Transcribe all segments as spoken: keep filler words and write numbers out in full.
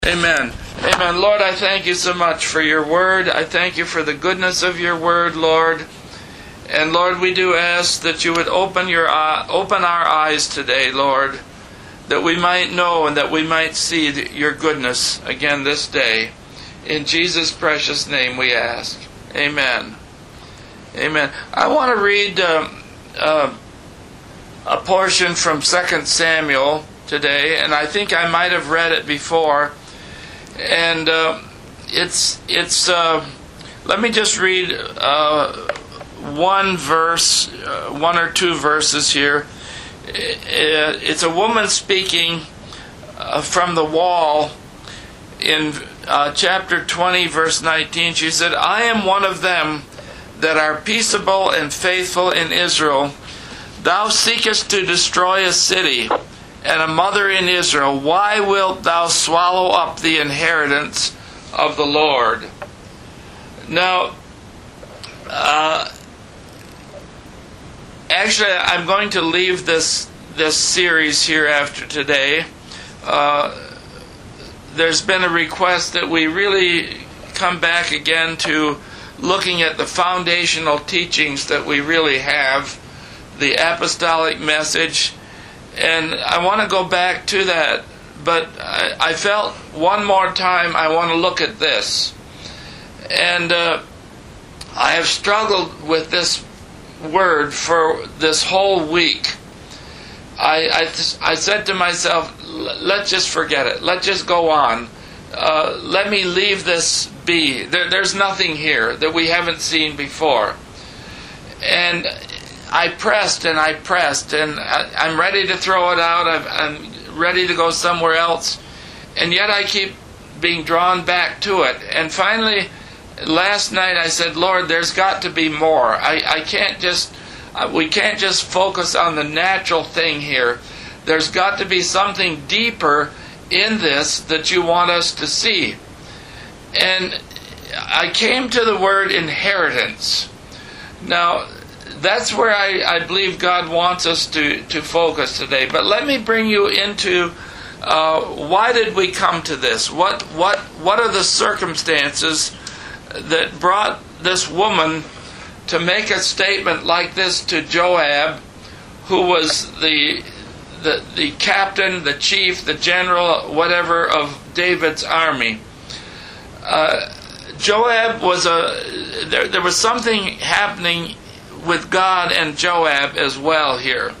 Amen. Amen. Lord, I thank you so much for your word. I thank you for the goodness of your word, Lord. And Lord, we do ask that you would open your eye, open our eyes today, Lord, that we might know and that we might see your goodness again this day. In Jesus' precious name we ask. Amen. Amen. I want to read uh, uh, a portion from Second Samuel today, and I think I might have read it before. And uh, it's it's. Uh, let me just read uh, one verse, uh, one or two verses here. It's a woman speaking uh, from the wall in uh, chapter twenty, verse nineteen. She said, "I am one of them that are peaceable and faithful in Israel. Thou seekest to destroy a city, and a mother in Israel. Why wilt thou swallow up the inheritance of the Lord?" Now, uh, actually, I'm going to leave this this series here after today. Uh, there's been a request that we really come back again to looking at the foundational teachings that we really have, the apostolic message. And I want to go back to that, but I, I felt one more time I want to look at this. And uh, I have struggled with this word for this whole week. I, I, I said to myself, let's just forget it. Let's just go on. Uh, let me leave this be. There, there's nothing here that we haven't seen before. And I pressed and I pressed, and I, I'm ready to throw it out. I've, I'm ready to go somewhere else. And yet I keep being drawn back to it. And finally, last night I said, Lord, there's got to be more. I, I can't just, uh, we can't just focus on the natural thing here. There's got to be something deeper in this that you want us to see. And I came to the word inheritance. Now, that's where I, I believe God wants us to, to focus today. But let me bring you into uh, why did we come to this? What what what are the circumstances that brought this woman to make a statement like this to Joab, who was the the the captain, the chief, the general, whatever of David's army? Uh, Joab was a there. There was something happening with God and Joab as well here.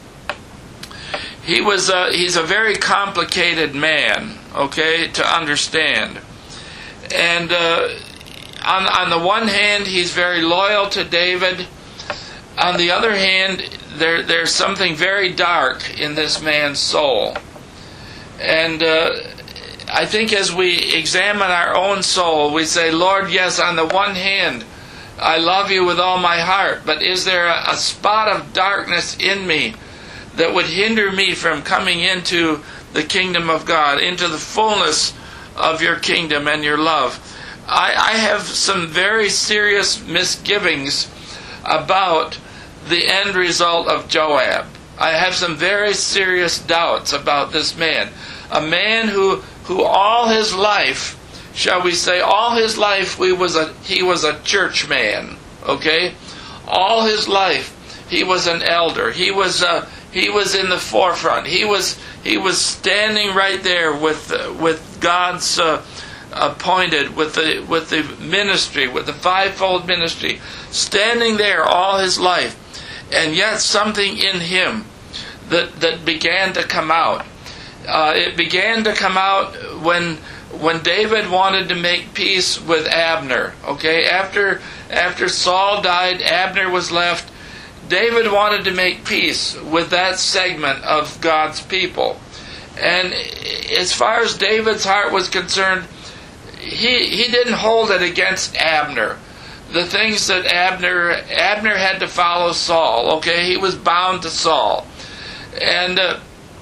He was a, he's a very complicated man, okay, to understand. And uh, on on the one hand, he's very loyal to David. On the other hand, there there's something very dark in this man's soul. And uh, I think as we examine our own soul, we say, Lord, yes, on the one hand, I love you with all my heart, but is there a, a spot of darkness in me that would hinder me from coming into the kingdom of God, into the fullness of your kingdom and your love? I, I have some very serious misgivings about the end result of Joab. I have some very serious doubts about this man. A man who, who all his life, shall we say, all his life we was a, he was a church man, okay? All his life he was an elder. He was uh, he was in the forefront. He was he was standing right there with uh, with God's uh, appointed, with the with the ministry, with the fivefold ministry, standing there all his life, and yet something in him that that began to come out. Uh, it began to come out when. When David wanted to make peace with Abner, okay, after after Saul died, Abner was left. David wanted to make peace with that segment of God's people. And as far as David's heart was concerned, he he didn't hold it against Abner. The things that Abner Abner had to follow Saul, okay, he was bound to Saul. And uh,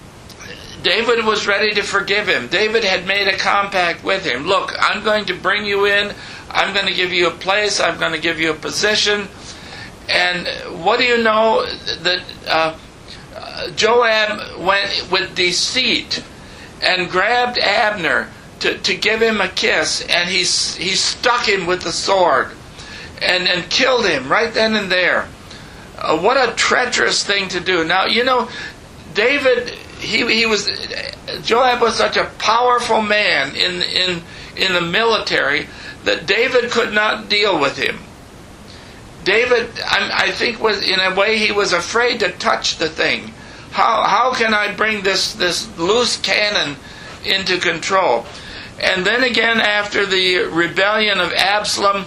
David was ready to forgive him. David had made a compact with him. Look, I'm going to bring you in. I'm going to give you a place. I'm going to give you a position. And what do you know? That uh, Joab went with deceit and grabbed Abner to, to give him a kiss, and he, he stuck him with the sword and, and killed him right then and there. Uh, what a treacherous thing to do. Now, you know, David, he he was, Joab was such a powerful man in in in the military that David could not deal with him. David, I, I think, was in a way he was afraid to touch the thing. How how can I bring this this loose cannon into control? And then again, after the rebellion of Absalom,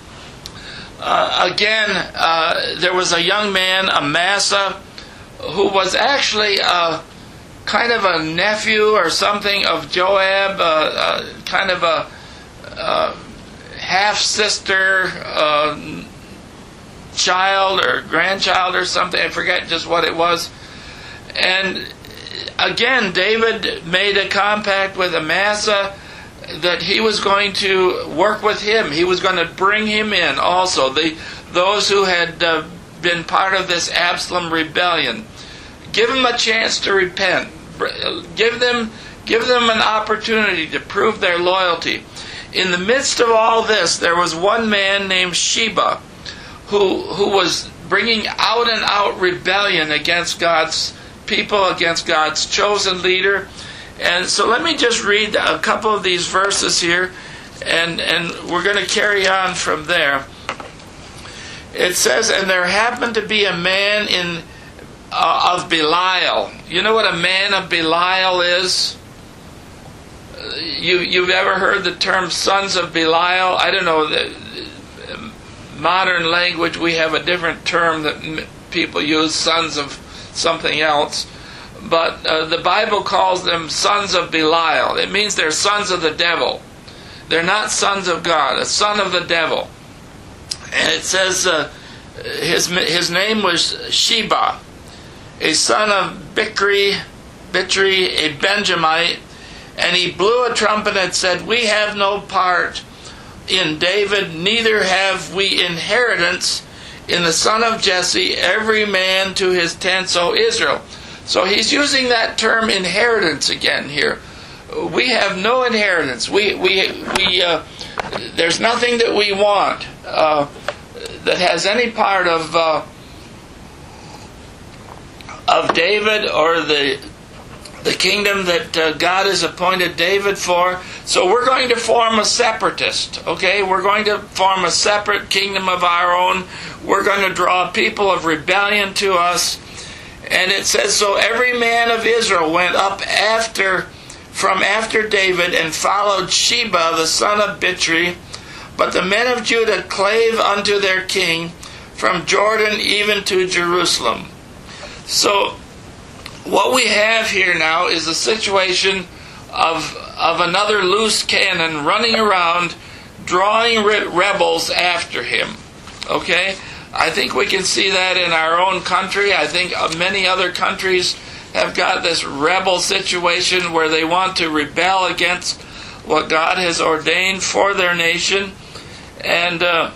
uh, again uh, there was a young man, Amasa, who was actually a kind of a nephew or something of Joab, uh, uh, kind of a uh, half-sister uh, child or grandchild or something. I forget just what it was. And again, David made a compact with Amasa that he was going to work with him. He was going to bring him in also. The, those who had uh, been part of this Absalom rebellion. Give them a chance to repent. Give them, give them an opportunity to prove their loyalty. In the midst of all this, there was one man named Sheba who, who was bringing out and out rebellion against God's people, against God's chosen leader. And so let me just read a couple of these verses here, and, and we're going to carry on from there. It says, and there happened to be a man in uh, of Belial. You know what a man of Belial is? You, you've ever heard the term sons of Belial? I don't know, the modern language we have a different term that people use, sons of something else. But uh, the Bible calls them sons of Belial. It means they're sons of the devil. They're not sons of God, a son of the devil. And it says uh, his his name was Sheba, a son of Bichri, Bichri, a Benjamite, and he blew a trumpet and said, we have no part in David, neither have we inheritance in the son of Jesse, every man to his tents, O Israel. So he's using that term inheritance again here. We have no inheritance. We we we uh, there's nothing that we want uh, that has any part of uh, of David or the the kingdom that uh, God has appointed David for. So we're going to form a separatist. Okay, we're going to form a separate kingdom of our own. We're going to draw people of rebellion to us. And it says, so every man of Israel went up after, from after David and followed Sheba, the son of Bichri. But the men of Judah clave unto their king from Jordan even to Jerusalem. So what we have here now is a situation of, of another loose cannon running around, drawing re- rebels after him. Okay? I think we can see that in our own country. I think many other countries have got this rebel situation where they want to rebel against what God has ordained for their nation. And uh,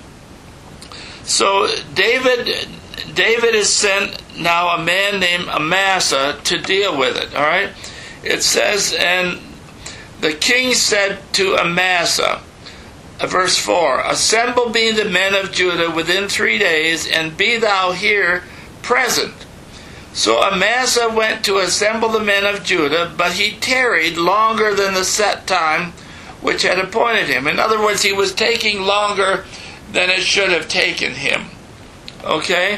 so David, David has sent now a man named Amasa to deal with it. All right? It says, and the king said to Amasa, verse four, assemble me the men of Judah within three days, and be thou here present. So Amasa went to assemble the men of Judah, but he tarried longer than the set time which had appointed him. In other words, he was taking longer than it should have taken him. Okay?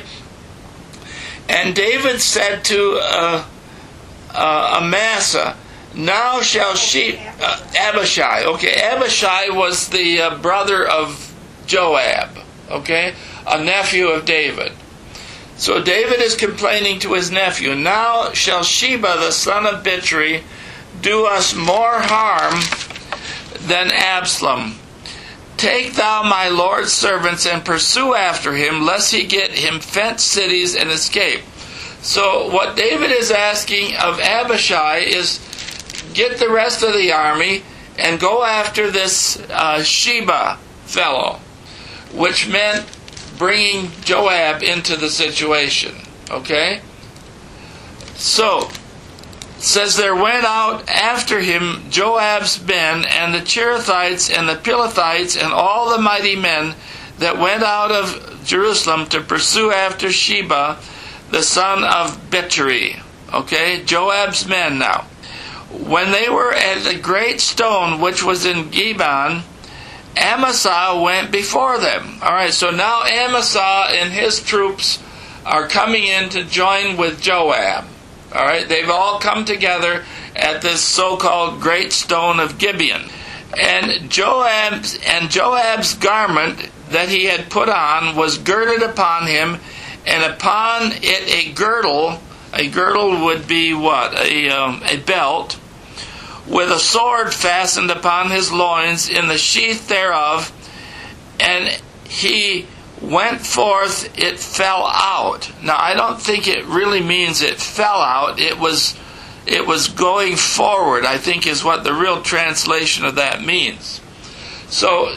And David said to uh, uh, Amasa, now shall she, uh, Abishai, okay, Abishai was the uh, brother of Joab, okay, a nephew of David. So David is complaining to his nephew, now shall Sheba, the son of Bichri, do us more harm than Absalom. Take thou my Lord's servants and pursue after him, lest he get him fenced cities and escape. So what David is asking of Abishai is, get the rest of the army and go after this uh, Sheba fellow, which meant bringing Joab into the situation. Okay? So, says there went out after him Joab's men and the Cherethites and the Pelethites and all the mighty men that went out of Jerusalem to pursue after Sheba, the son of Bichri. Okay, Joab's men now. When they were at the great stone which was in Gibeon, Amasa went before them. All right, so now Amasa and his troops are coming in to join with Joab. All right, they've all come together at this so-called great stone of Gibeon. And Joab's and Joab's garment that he had put on was girded upon him, and upon it a girdle. A girdle would be what? A, um, a belt, with a sword fastened upon his loins in the sheath thereof, and he went forth, it fell out. Now, I don't think it really means it fell out. It was, it was going forward, I think is what the real translation of that means. So,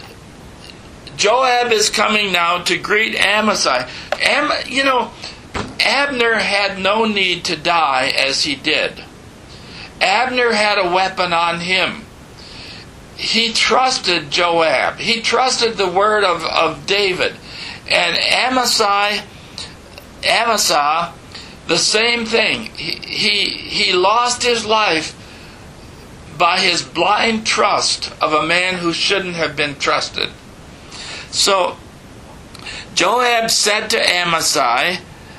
Joab is coming now to greet Amasai. Am, you know, Abner had no need to die as he did. Abner had a weapon on him. He trusted Joab. He trusted the word of, of David. And Amasai, Amasa, the same thing. He, he, he lost his life by his blind trust of a man who shouldn't have been trusted. So, Joab said to Amasai,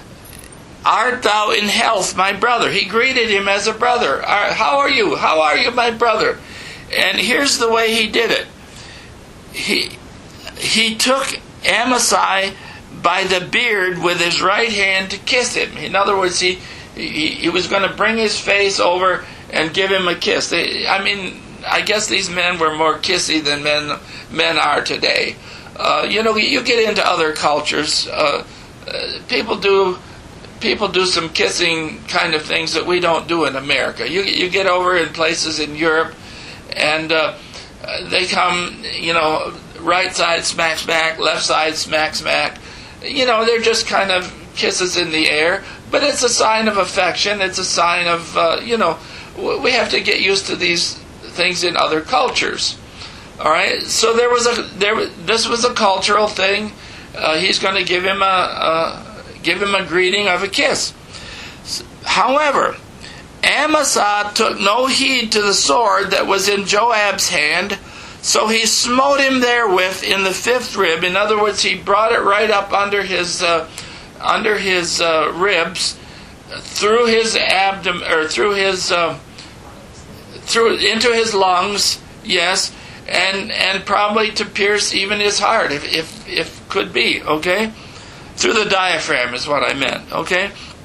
"Art thou in health, my brother?" He greeted him as a brother. "How are you? How are you, my brother?" And here's the way he did it. He, he took Amasai by the beard with his right hand to kiss him. In other words, he, he, he was going to bring his face over and give him a kiss. They, I mean, I guess these men were more kissy than men, men are today. Uh, you know, you get into other cultures. Uh, uh, people do... People do some kissing kind of things that we don't do in America. You you get over in places in Europe, and uh, they come, you know, right side smack smack, left side smack smack. You know, they're just kind of kisses in the air, but it's a sign of affection. It's a sign of, uh, you know, we have to get used to these things in other cultures. All right, so there was a there. This was a cultural thing. Uh, he's going to give him a. a Give him a greeting of a kiss. However, Amasa took no heed to the sword that was in Joab's hand, so he smote him therewith in the fifth rib. In other words, he brought it right up under his uh, under his uh, ribs, through his abdomen, or through his uh, through into his lungs. Yes, and and probably to pierce even his heart, if if if could be. Okay. Through the diaphragm is what I meant, okay?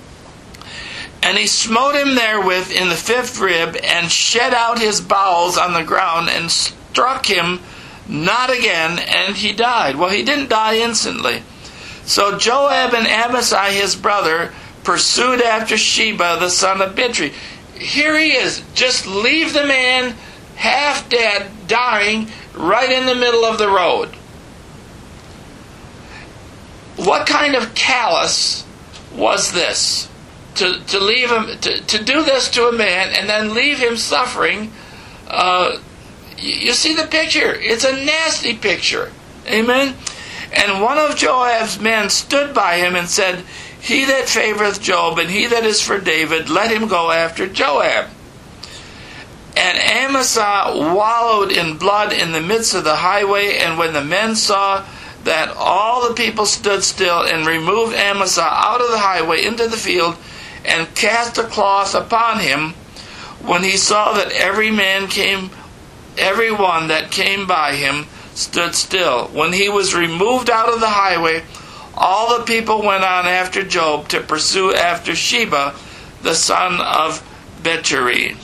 And he smote him therewith in the fifth rib, and shed out his bowels on the ground, and struck him not again, and he died. Well, he didn't die instantly. So Joab and Amasai, his brother, pursued after Sheba, the son of Bichri. Here he is. Just leave the man half dead, dying, right in the middle of the road. What kind of callous was this? To to leave him, to, to do this to a man and then leave him suffering. Uh, you, you see the picture. It's a nasty picture. Amen? And one of Joab's men stood by him and said, "He that favoreth Joab, and he that is for David, let him go after Joab." And Amasa wallowed in blood in the midst of the highway, and when the men saw that all the people stood still, and removed Amasa out of the highway into the field, and cast a cloth upon him, when he saw that every man came, every one that came by him stood still. When he was removed out of the highway, all the people went on after Joab to pursue after Sheba, the son of Bichri.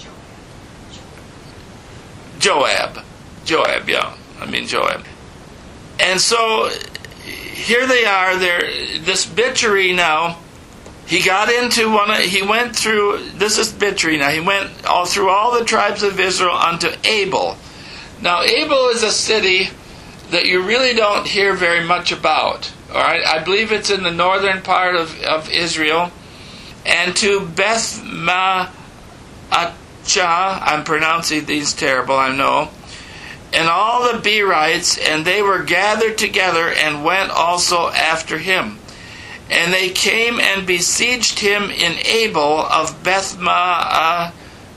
Joab. Joab, yeah. I mean Joab. And so, here they are, they're, this Bichri now, he got into one of, he went through, this is Bichri now, he went all through all the tribes of Israel unto Abel. Now, Abel is a city that you really don't hear very much about. All right, I believe it's in the northern part of, of Israel. And to Beth Ma, Achah, I'm pronouncing these terrible, I know, and all the Berites, and they were gathered together and went also after him. And they came and besieged him in Abel of Beth-maachah,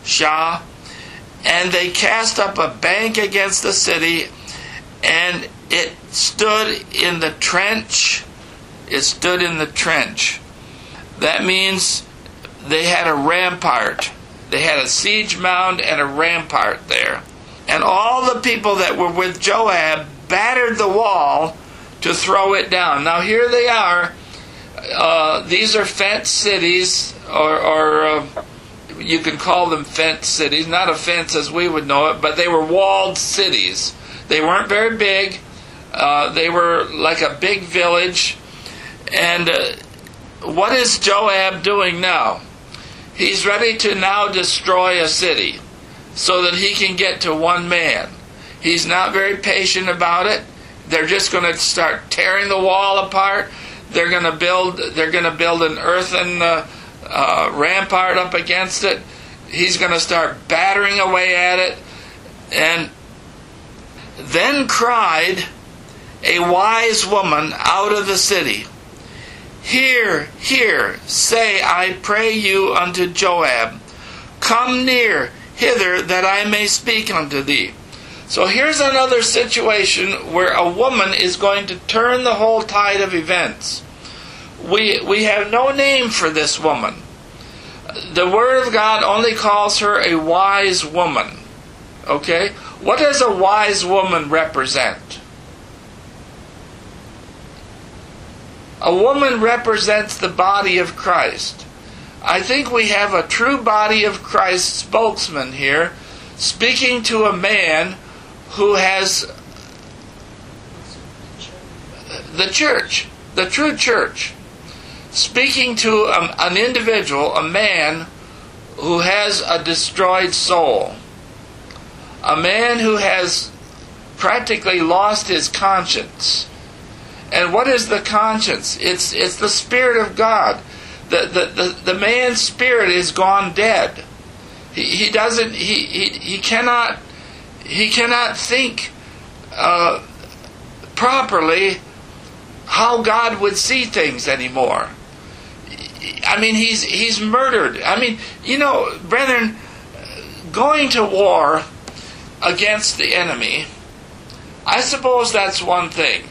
and they cast up a bank against the city, and it stood in the trench. It stood in the trench. That means they had a rampart. They had a siege mound and a rampart there. And all the people that were with Joab battered the wall to throw it down. Now here they are. Uh, these are fenced cities, or, or uh, you can call them fenced cities. Not a fence as we would know it, but they were walled cities. They weren't very big. Uh, they were like a big village. And uh, what is Joab doing now? He's ready to now destroy a city so that he can get to one man. He's not very patient about it. They're just going to start tearing the wall apart. They're going to build. They're going to build an earthen uh, uh, rampart up against it. He's going to start battering away at it. And then cried a wise woman out of the city, Hear, hear, say, I pray you unto Joab, come near hither that I may speak unto thee. So here's another situation where a woman is going to turn the whole tide of events. We we have no name for this woman. The Word of God only calls her a wise woman. Okay? What does a wise woman represent? A woman represents the body of Christ. I think we have a true body of Christ spokesman here, speaking to a man who has the church, the true church, speaking to a, an individual, a man who has a destroyed soul, a man who has practically lost his conscience. And what is the conscience? It's it's the Spirit of God. The the, the, the man's spirit is gone dead. He he doesn't he he, he cannot he cannot think uh, properly how God would see things anymore. I mean, he's he's murdered. I mean, you know, brethren, going to war against the enemy, I suppose that's one thing.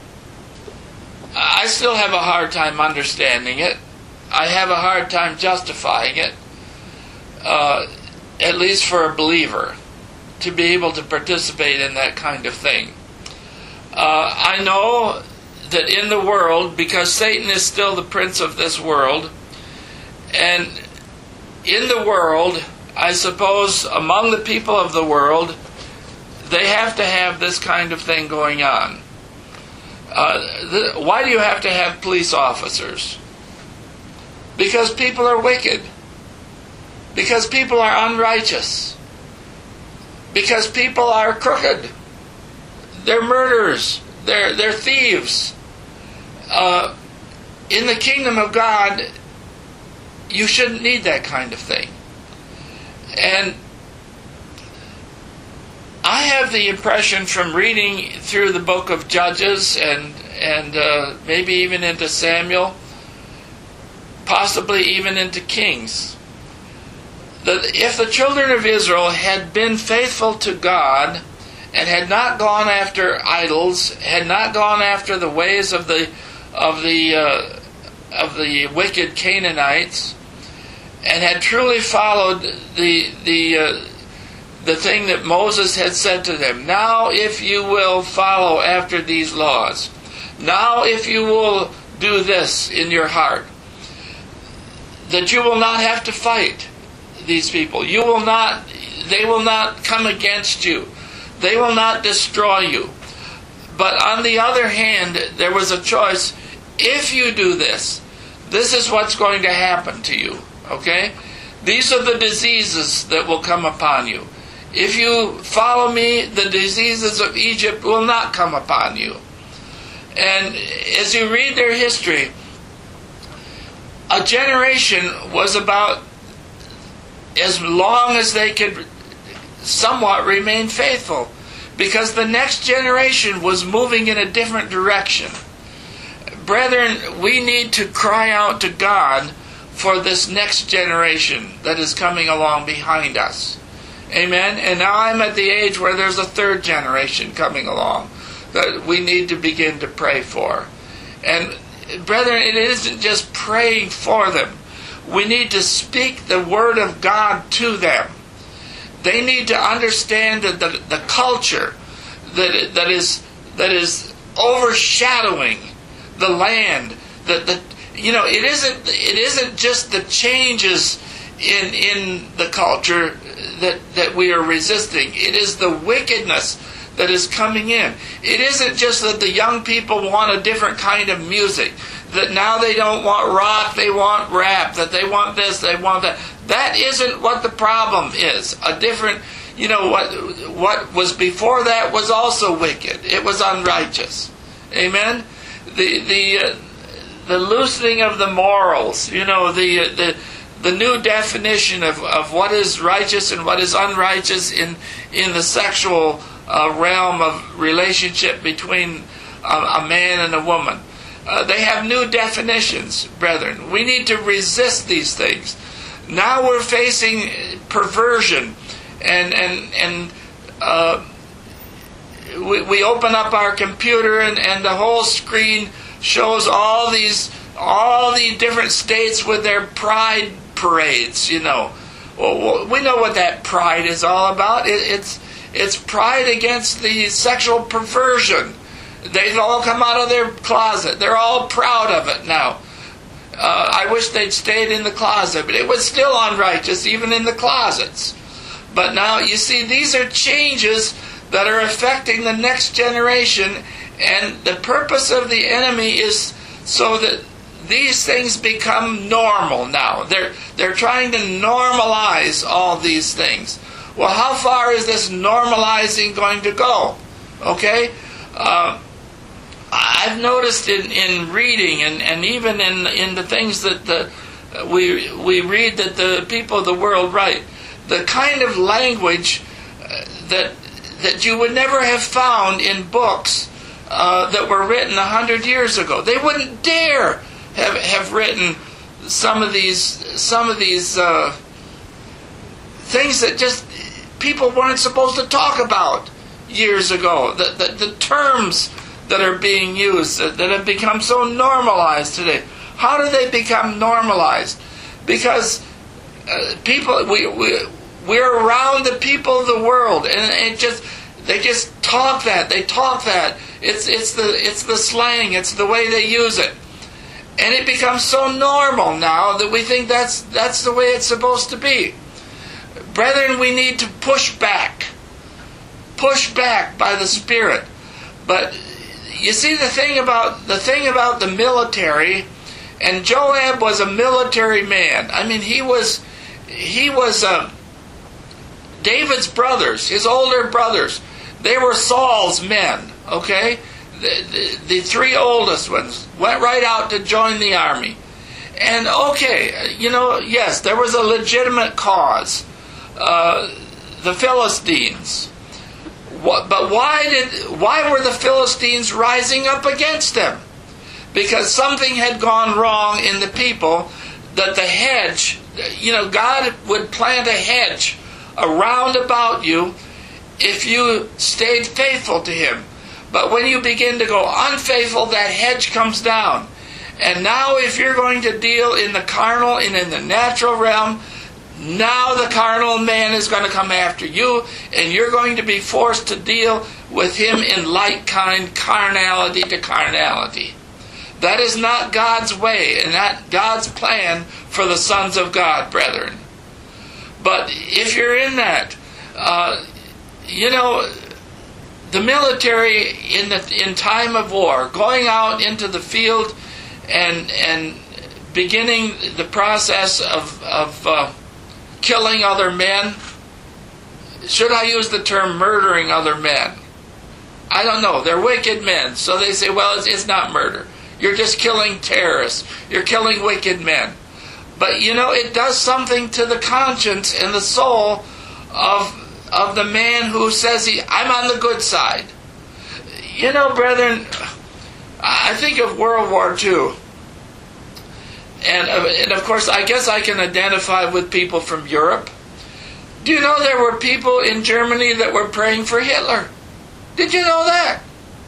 I still have a hard time understanding it. I have a hard time justifying it, uh, at least for a believer, to be able to participate in that kind of thing. Uh, I know that in the world, because Satan is still the prince of this world, and in the world, I suppose among the people of the world, they have to have this kind of thing going on. Uh, the, why do you have to have police officers? Because people are wicked. Because people are unrighteous. Because people are crooked. They're murderers. They're, they're thieves. Uh, in the kingdom of God, you shouldn't need that kind of thing. And I have the impression from reading through the book of Judges and and uh, maybe even into Samuel, possibly even into Kings, that if the children of Israel had been faithful to God and had not gone after idols, had not gone after the ways of the of the uh, of the wicked Canaanites, and had truly followed the the uh, the thing that Moses had said to them, now if you will follow after these laws, now if you will do this in your heart, that you will not have to fight these people. You will not, they will not come against you. They will not destroy you. But on the other hand, there was a choice. If you do this, this is what's going to happen to you. Okay? These are the diseases that will come upon you. If you follow me, the diseases of Egypt will not come upon you. And as you read their history, a generation was about as long as they could somewhat remain faithful, because the next generation was moving in a different direction. Brethren, we need to cry out to God for this next generation that is coming along behind us. Amen? And now I'm at the age where there's a third generation coming along that we need to begin to pray for. And brethren, it isn't just praying for them. We need to speak the Word of God to them. They need to understand that the, the culture that that is that is overshadowing the land. That the you know it isn't it isn't just the changes in in the culture that that we are resisting. It is the wickedness that is coming in. It isn't just that the young people want a different kind of music, that now they don't want rock, they want rap, that they want this, they want that. That isn't what the problem is. A different, you know, what what was before that was also wicked. It was unrighteous. Amen? The the uh, the loosening of the morals, you know, the uh, the the new definition of, of what is righteous and what is unrighteous in in the sexual uh, realm of relationship between a, a man and a woman. Uh, they have new definitions, brethren. We need to resist these things. Now we're facing perversion, and and and uh, we, we open up our computer, and, and the whole screen shows all these all the different states with their pride parades. You know, well, we know what that pride is all about. It, it's it's pride against the sexual perversion. They've all come out of their closet. They're all proud of it now. Uh, I wish they'd stayed in the closet, but it was still unrighteous even in the closets. But now, you see, these are changes that are affecting the next generation, and the purpose of the enemy is so that these things become normal now. They're, they're trying to normalize all these things. Well, how far is this normalizing going to go? Okay? Uh, I've noticed in, in reading and, and even in in the things that the, we we read that the people of the world write, the kind of language uh, that that you would never have found in books uh, that were written a hundred years ago. They wouldn't dare have have written some of these some of these uh, things that just people weren't supposed to talk about years ago. The the, the terms that are being used, that have become so normalized today. How do they become normalized? Because uh, people, we, we, we're around the people of the world, and it just, they just talk that, they talk that. It's, it's, the, it's the slang, it's the way they use it. And it becomes so normal now that we think that's, that's the way it's supposed to be. Brethren, we need to push back. Push back by the Spirit. But you see, the thing about the thing about the military, and Joab was a military man. I mean, he was he was uh, David's brothers, his older brothers. They were Saul's men. Okay, the, the, the three oldest ones went right out to join the army. And okay, you know, yes, there was a legitimate cause. Uh, the Philistines. But why did why were the Philistines rising up against them? Because something had gone wrong in the people, that the hedge, you know, God would plant a hedge around about you if you stayed faithful to Him. But when you begin to go unfaithful, that hedge comes down. And now if you're going to deal in the carnal and in the natural realm, now the carnal man is going to come after you, and you're going to be forced to deal with him in like kind, carnality to carnality. That is not God's way, and not God's plan for the sons of God, brethren. But if you're in that, uh, you know, the military in the in time of war, going out into the field and and beginning the process of of uh, killing other men. Should I use the term murdering other men? I don't know. They're wicked men. So they say, well, it's, it's not murder. You're just killing terrorists. You're killing wicked men. But you know, it does something to the conscience and the soul of of the man who says, he, I'm on the good side. You know, brethren, I think of World War Two. And, uh, and of course, I guess I can identify with people from Europe. Do you know there were people in Germany that were praying for Hitler? Did you know that?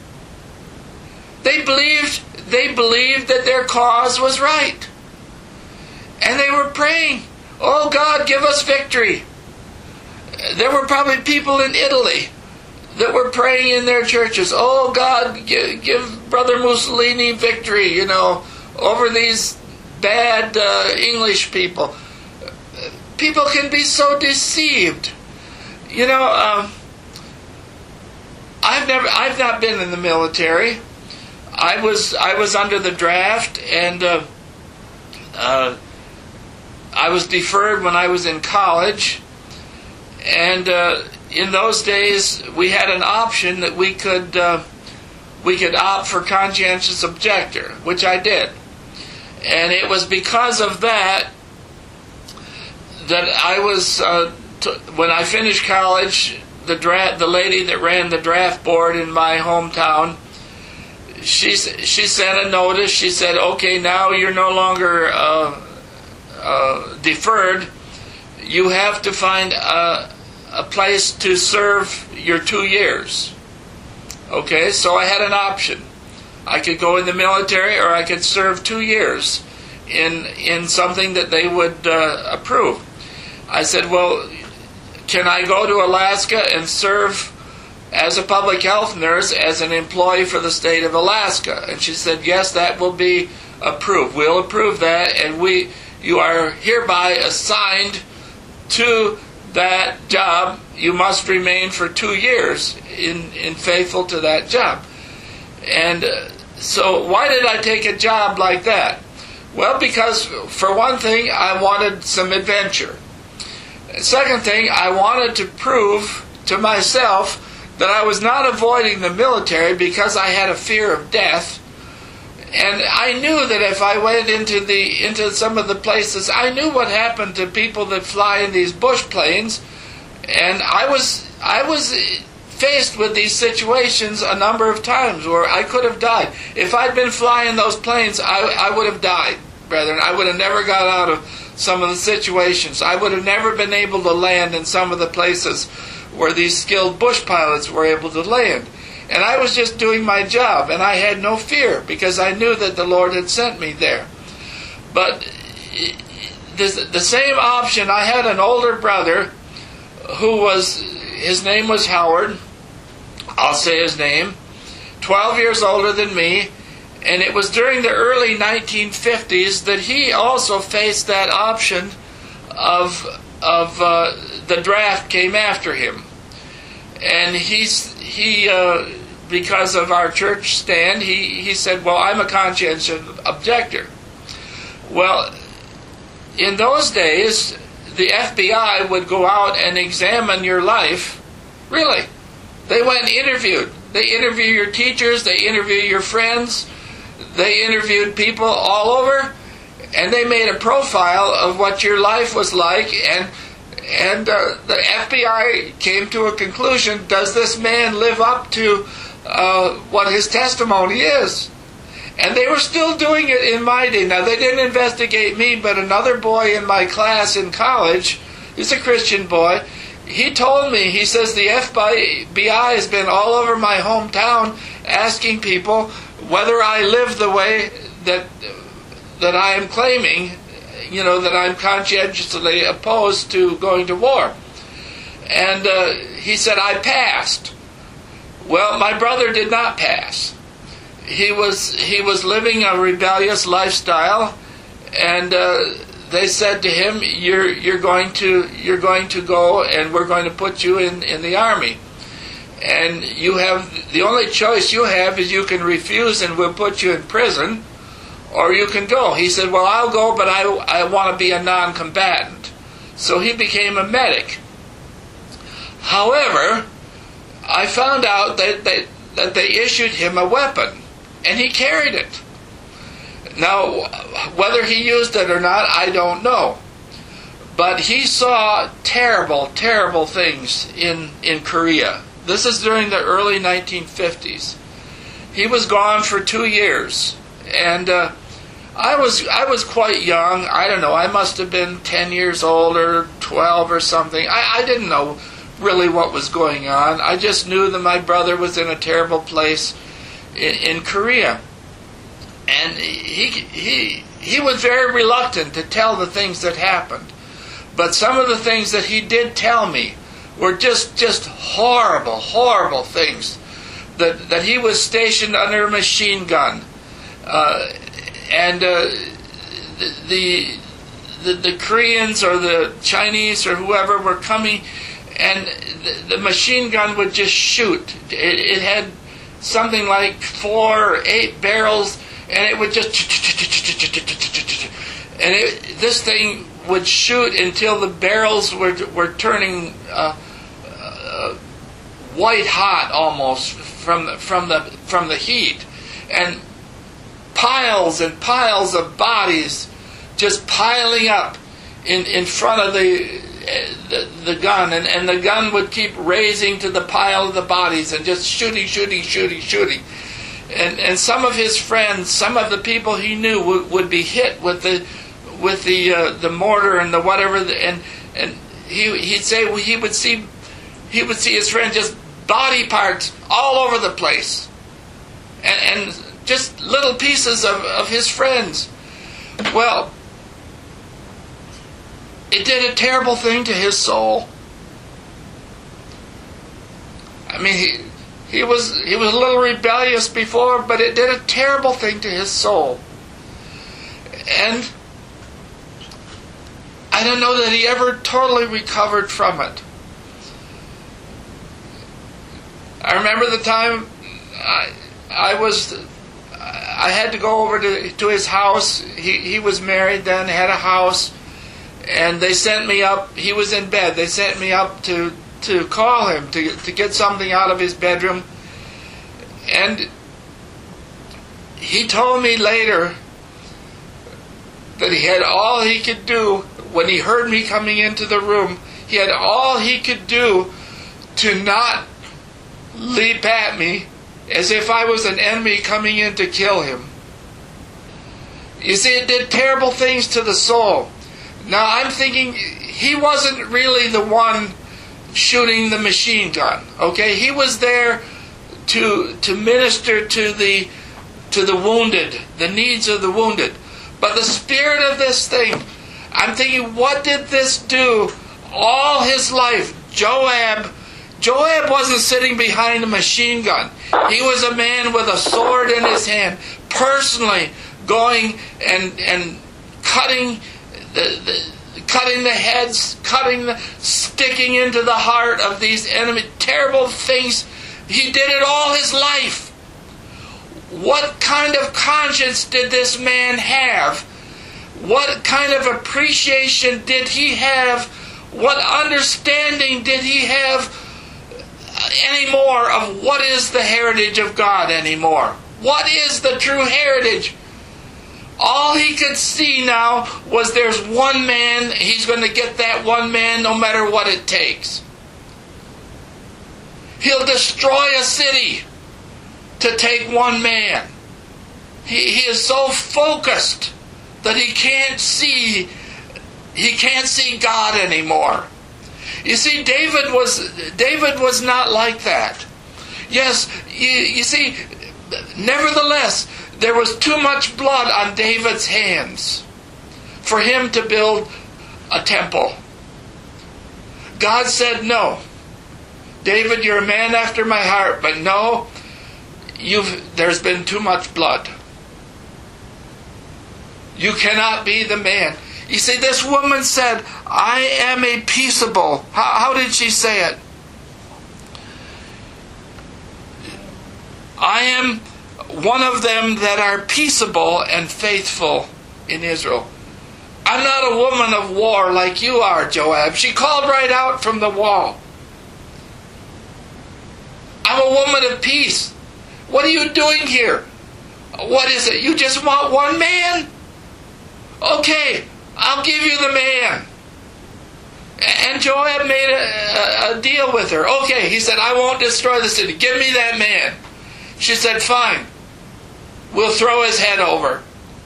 They believed, they believed that their cause was right. And they were praying, oh God, give us victory. There were probably people in Italy that were praying in their churches, oh God, give, give Brother Mussolini victory, you know, over these bad uh, English people. People can be so deceived. You know, um, I've never, I've not been in the military. I was, I was under the draft, and uh, uh, I was deferred when I was in college. And uh, in those days, we had an option that we could, uh, we could opt for conscientious objector, which I did. And it was because of that that I was, uh, t- when I finished college, the dra- the lady that ran the draft board in my hometown, she she sent a notice. She said, "Okay, now you're no longer uh, uh, deferred. You have to find a, a place to serve your two years." Okay, so I had an option. I could go in the military, or I could serve two years in in something that they would uh, approve. I said, well, can I go to Alaska and serve as a public health nurse as an employee for the state of Alaska? And she said, yes, that will be approved. We'll approve that, and we you are hereby assigned to that job. You must remain for two years in, in faithful to that job. And uh, so why did I take a job like that? Well, because for one thing, I wanted some adventure. Second thing, I wanted to prove to myself that I was not avoiding the military because I had a fear of death. And I knew that if I went into the into some of the places, I knew what happened to people that fly in these bush planes, and I was I was faced with these situations a number of times where I could have died. If I'd been flying those planes, I, I would have died, brethren. I would have never got out of some of the situations. I would have never been able to land in some of the places where these skilled bush pilots were able to land. And I was just doing my job, and I had no fear because I knew that the Lord had sent me there. But the, the same option, I had an older brother who was, his name was Howard, I'll say his name, twelve years older than me, and it was during the early nineteen fifties that he also faced that option of, of uh, the draft came after him. And he's, he, uh, because of our church stand, he, he said, well, I'm a conscientious objector. Well, in those days, the F B I would go out and examine your life. Really. They went and interviewed. They interview your teachers, they interview your friends, they interviewed people all over, and they made a profile of what your life was like, and and uh, the F B I came to a conclusion: does this man live up to uh, what his testimony is? And they were still doing it in my day. Now, they didn't investigate me, but another boy in my class in college, he's a Christian boy, he told me, he says, the F B I has been all over my hometown asking people whether I live the way that that I am claiming, you know, that I'm conscientiously opposed to going to war. And uh, he said, I passed. Well, my brother did not pass. He was he was living a rebellious lifestyle, and uh, they said to him, "You're you're going to you're going to go, and we're going to put you in, in the army, and you have the only choice you have is you can refuse, and we'll put you in prison, or you can go." He said, "Well, I'll go, but I I want to be a non-combatant." So he became a medic. However, I found out that they, that they issued him a weapon, and he carried it. Now, whether he used it or not, I don't know. But he saw terrible, terrible things in, in Korea. This is during the early nineteen fifties. He was gone for two years. And uh, I was I was quite young. I don't know. I must have been ten years old or twelve or something. I, I didn't know really what was going on. I just knew that my brother was in a terrible place in, in Korea. And he, he, he was very reluctant to tell the things that happened. But some of the things that he did tell me were just, just horrible, horrible things. That, that he was stationed under a machine gun. Uh, and uh, the, the, the Koreans or the Chinese or whoever were coming, and the, the machine gun would just shoot. It, it had something like four or eight barrels, and it would just, and it, this thing would shoot until the barrels were were turning uh, uh, white hot almost from the, from the from the heat, and piles and piles of bodies just piling up in in front of the the, the gun, and, and the gun would keep raising to the pile of the bodies and just shooting, shooting, shooting, shooting. And and some of his friends, some of the people he knew would, would be hit with the with the uh, the mortar and the whatever, and and he he'd say well, he would see he would see his friend just body parts all over the place, and, and just little pieces of, of his friends. Well, it did a terrible thing to his soul. I mean, he. He was he was a little rebellious before, but it did a terrible thing to his soul. And I don't know that he ever totally recovered from it. I remember the time I I was I had to go over to to his house. He he was married then, had a house, and they sent me up. He was in bed. They sent me up to to call him, to to get something out of his bedroom. And he told me later that he had all he could do, when he heard me coming into the room, he had all he could do to not leap at me as if I was an enemy coming in to kill him. You see, it did terrible things to the soul. Now I'm thinking he wasn't really the one shooting the machine gun. Okay, he was there to to minister to the to the wounded, the needs of the wounded. But the spirit of this thing, I'm thinking, what did this do all his life? Joab, Joab wasn't sitting behind a machine gun. He was a man with a sword in his hand, personally going and and cutting the, the cutting the heads, cutting the, sticking into the heart of these enemy, terrible things. He did it all his life. What kind of conscience did this man have? What kind of appreciation did he have? What understanding did he have anymore of what is the heritage of God anymore? What is the true heritage? All he could see now was there's one man, he's going to get that one man no matter what it takes. He'll destroy a city to take one man. He, he is so focused that he can't see, he can't see God anymore. You see, David was David was not like that. Yes, you, you see, nevertheless, there was too much blood on David's hands for him to build a temple. God said, no. David, you're a man after my heart, but no, you've, there's been too much blood. You cannot be the man. You see, this woman said, I am a peaceable. How, how did she say it? I am one of them that are peaceable and faithful in Israel. I'm not a woman of war like you are, Joab. She called right out from the wall. I'm a woman of peace. What are you doing here? What is it? You just want one man? Okay, I'll give you the man. And Joab made a, a, a deal with her. Okay, he said, I won't destroy the city. Give me that man. She said, fine. We'll throw his head over.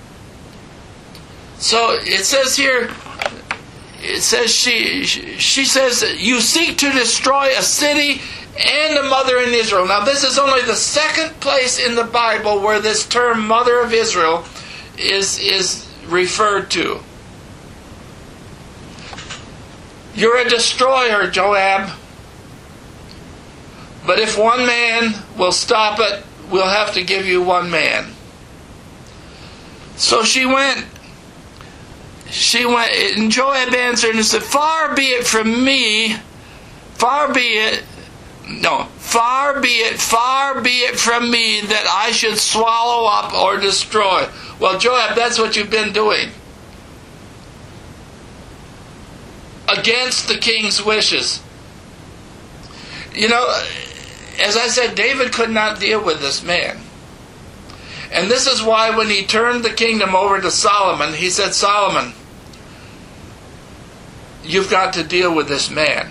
So it says here, it says she, she says, you seek to destroy a city and a mother in Israel. Now this is only the second place in the Bible where this term mother of Israel is, is referred to. You're a destroyer, Joab. But if one man will stop it, we'll have to give you one man. So she went, she went, and Joab answered and said, far be it from me, far be it, no, far be it, far be it from me that I should swallow up or destroy. Well, Joab, that's what you've been doing. Against the king's wishes. You know, as I said, David could not deal with this man. And this is why when he turned the kingdom over to Solomon, he said, Solomon, you've got to deal with this man.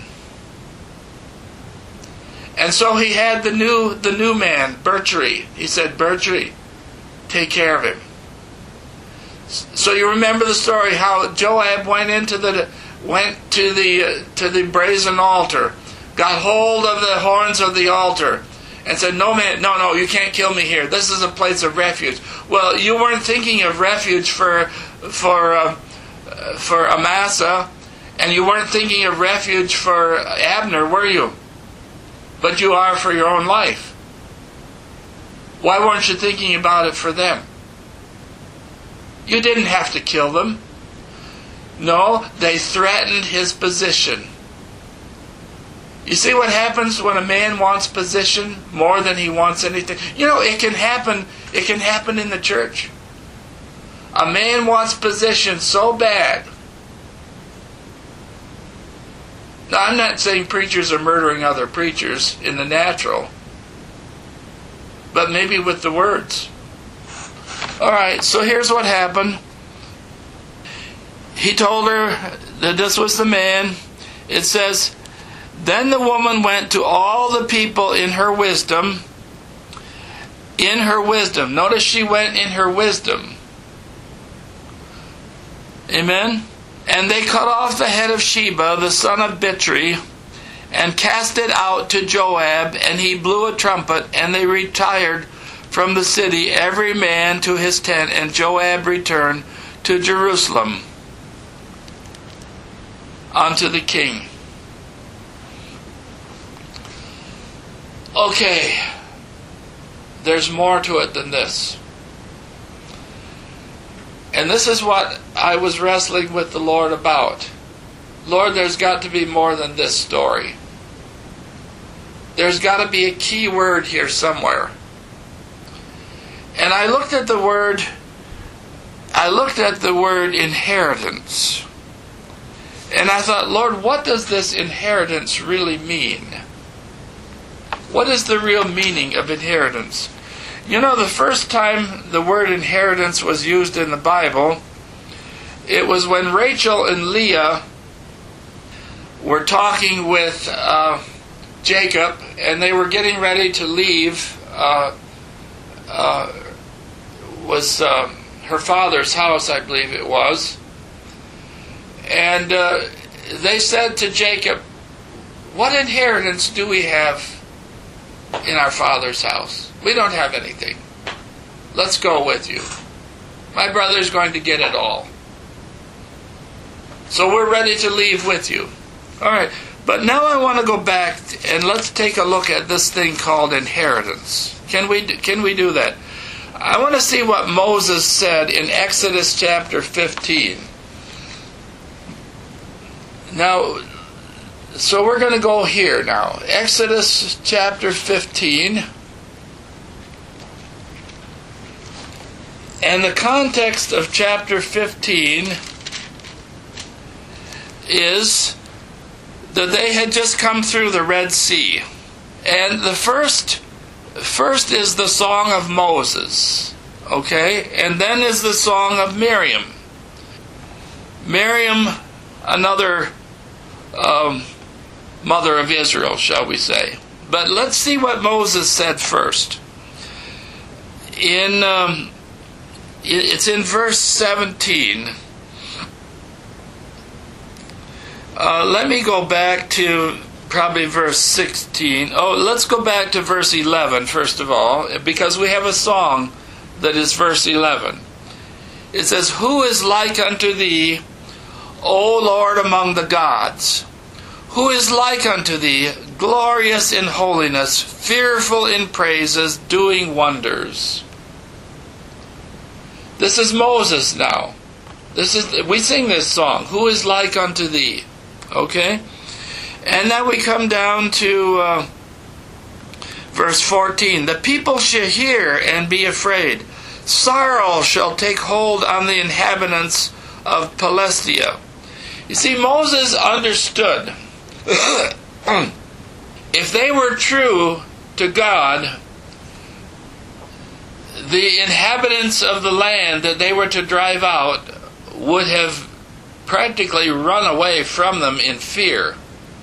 And so he had the new the new man, Berchri. He said, Berchri, take care of him. So you remember the story how Joab went into the went to the uh, to the brazen altar, got hold of the horns of the altar, and said, no man, no, no, you can't kill me here. This is a place of refuge. Well, you weren't thinking of refuge for for uh, for Amasa, and you weren't thinking of refuge for Abner, were you? But you are for your own life. Why weren't you thinking about it for them? You didn't have to kill them. No, they threatened his position. You see what happens when a man wants position more than he wants anything? You know, it can happen, it can happen in the church. A man wants position so bad. Now, I'm not saying preachers are murdering other preachers in the natural, but maybe with the words. Alright, so here's what happened. He told her that this was the man. It says, then the woman went to all the people in her wisdom. In her wisdom. Notice she went in her wisdom. Amen? And they cut off the head of Sheba, the son of Bichri, and cast it out to Joab, and he blew a trumpet, and they retired from the city, every man to his tent, and Joab returned to Jerusalem unto the king. Okay, there's more to it than this. And this is what I was wrestling with the Lord about. Lord, there's got to be more than this story. There's got to be a key word here somewhere. And I looked at the word, I looked at the word inheritance. And I thought, Lord, what does this inheritance really mean? What is the real meaning of inheritance? You know, the first time the word inheritance was used in the Bible, it was when Rachel and Leah were talking with uh, Jacob, and they were getting ready to leave, uh, uh, was uh, her father's house, I believe it was. And uh, they said to Jacob, what inheritance do we have in our father's house? We don't have anything. Let's go with you. My brother's going to get it all. So we're ready to leave with you. Alright, but now I want to go back and let's take a look at this thing called inheritance. Can we, can we do that? I want to see what Moses said in Exodus chapter fifteen. Now, so we're going to go here now. Exodus chapter fifteen. And the context of chapter fifteen is that they had just come through the Red Sea. And the first first is the Song of Moses. Okay? And then is the song of Miriam. Miriam, another um, mother of Israel, shall we say. But let's see what Moses said first. In um, it's in verse seventeen. Uh, let me go back to probably verse sixteen. Oh, let's go back to verse eleven first of all, because we have a song that is verse eleven. It says, "Who is like unto thee, O Lord, among the gods? Who is like unto thee, glorious in holiness, fearful in praises, doing wonders?" This is Moses now. This is we sing this song, "Who is like unto thee?" Okay? And then we come down to uh, verse fourteen. "The people shall hear and be afraid. Sorrow shall take hold on the inhabitants of Palestia." You see, Moses understood if they were true to God, the inhabitants of the land that they were to drive out would have practically run away from them in fear.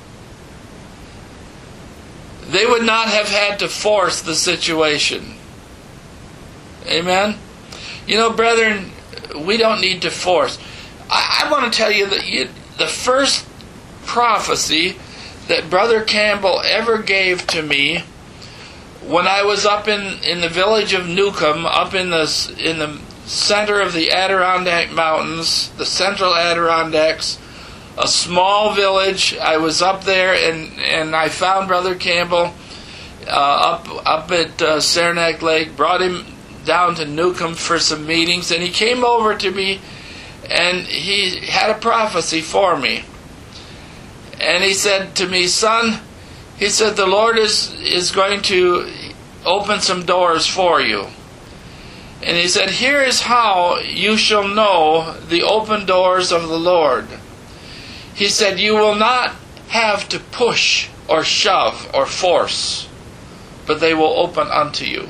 They would not have had to force the situation. Amen? You know, brethren, we don't need to force. I, I want to tell you that you, the first prophecy that Brother Campbell ever gave to me when I was up in, in the village of Newcomb, up in the in the center of the Adirondack Mountains, the central Adirondacks, a small village. I was up there and, and I found Brother Campbell uh, up up at uh, Saranac Lake, brought him down to Newcomb for some meetings, and he came over to me and he had a prophecy for me. And he said to me, "Son," he said, "the Lord is, is going to open some doors for you." And he said, "Here is how you shall know the open doors of the Lord." He said, "You will not have to push or shove or force, but they will open unto you."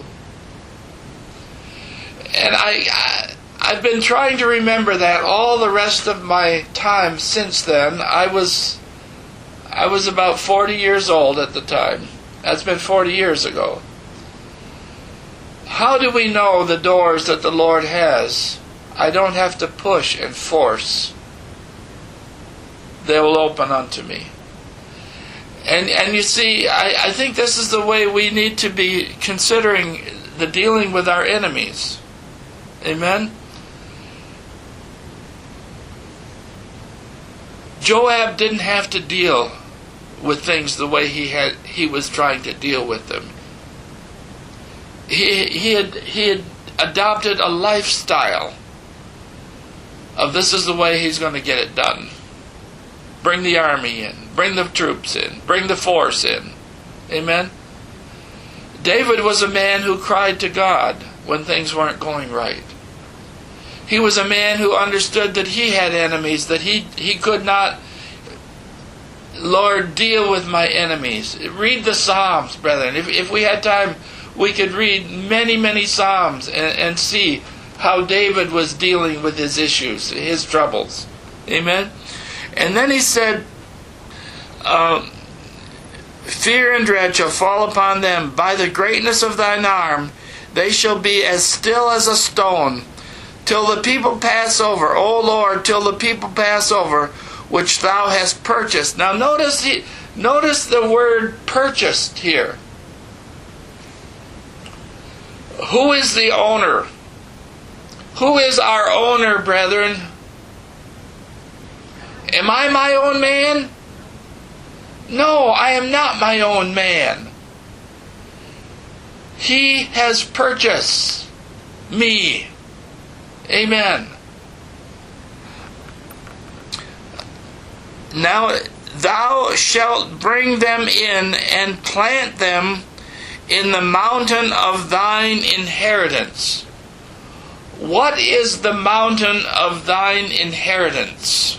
And I, I, I've been trying to remember that all the rest of my time since then. I was, I was about forty years old at the time. That's been forty years ago. How do we know the doors that the Lord has? I don't have to push and force. They will open unto me. And and you see, I, I think this is the way we need to be considering the dealing with our enemies. Amen? Joab didn't have to deal with things the way he had he was trying to deal with them. He he had he had adopted a lifestyle of this is the way he's going to get it done. Bring the army in, bring the troops in, bring the force in. Amen? David was a man who cried to God when things weren't going right. He was a man who understood that he had enemies, that he, he could not, Lord, deal with my enemies. Read the Psalms, brethren. If, if we had time, we could read many, many Psalms and, and see how David was dealing with his issues, his troubles. Amen? And then he said, uh, "Fear and dread shall fall upon them. By the greatness of thine arm, they shall be as still as a stone, till the people pass over. O Lord, till the people pass over, which thou hast purchased." Now notice, he, notice the word purchased here. Who is the owner? Who is our owner, brethren? Am I my own man? No, I am not my own man. He has purchased me. Amen. Now thou shalt bring them in and plant them in the mountain of thine inheritance. What is the mountain of thine inheritance?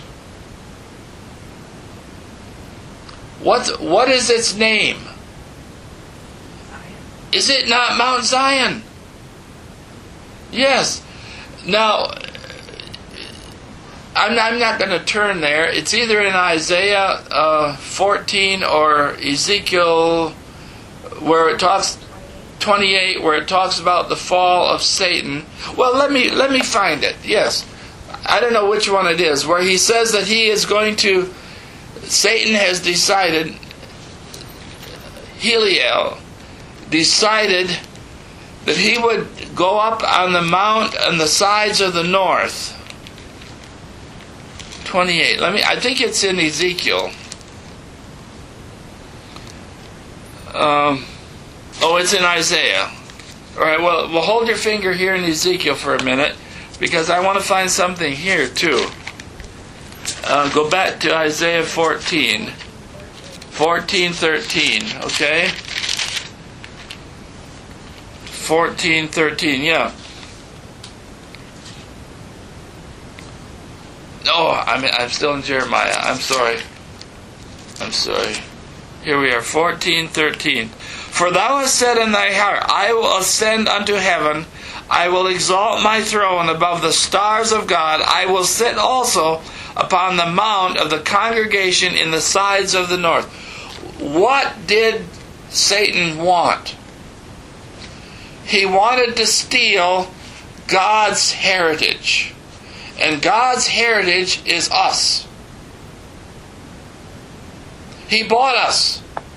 What, what is its name? Is it not Mount Zion? Yes. Now, I'm, I'm not going to turn there. It's either in Isaiah uh, fourteen or Ezekiel, where it talks twenty-eight, where it talks about the fall of Satan. Well, let me let me find it. Yes, I don't know which one it is, where he says that he is going to. Satan has decided. Heliel decided that he would go up on the mount on the sides of the north. twenty-eight. Let me. I think it's in Ezekiel. Um, oh, it's in Isaiah. All right. Well, we'll hold your finger here in Ezekiel for a minute, because I want to find something here too. Uh, go back to Isaiah fourteen. fourteen thirteen. Okay. fourteen thirteen. Yeah. Oh, I'm, I'm still in Jeremiah. I'm sorry. I'm sorry. Here we are, fourteen thirteen. For thou hast said in thy heart, I will ascend unto heaven. I will exalt my throne above the stars of God. I will sit also upon the mount of the congregation in the sides of the north. What did Satan want? He wanted to steal God's heritage. And God's heritage is us. He bought us.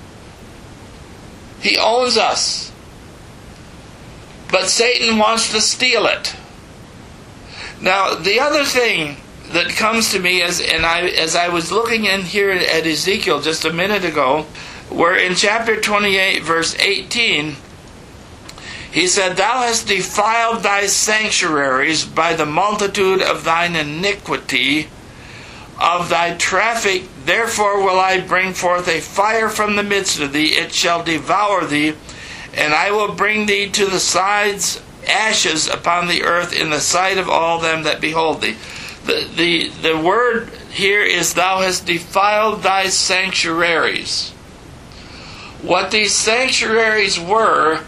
He owns us. But Satan wants to steal it. Now, the other thing that comes to me as and I as I was looking in here at Ezekiel just a minute ago, where in chapter twenty-eight, verse eighteen, he said, Thou hast defiled thy sanctuaries by the multitude of thine iniquity, of thy traffic. Therefore will I bring forth a fire from the midst of thee. It shall devour thee, and I will bring thee to the sides ashes upon the earth in the sight of all them that behold thee. The, the, the word here is, Thou hast defiled thy sanctuaries. What these sanctuaries were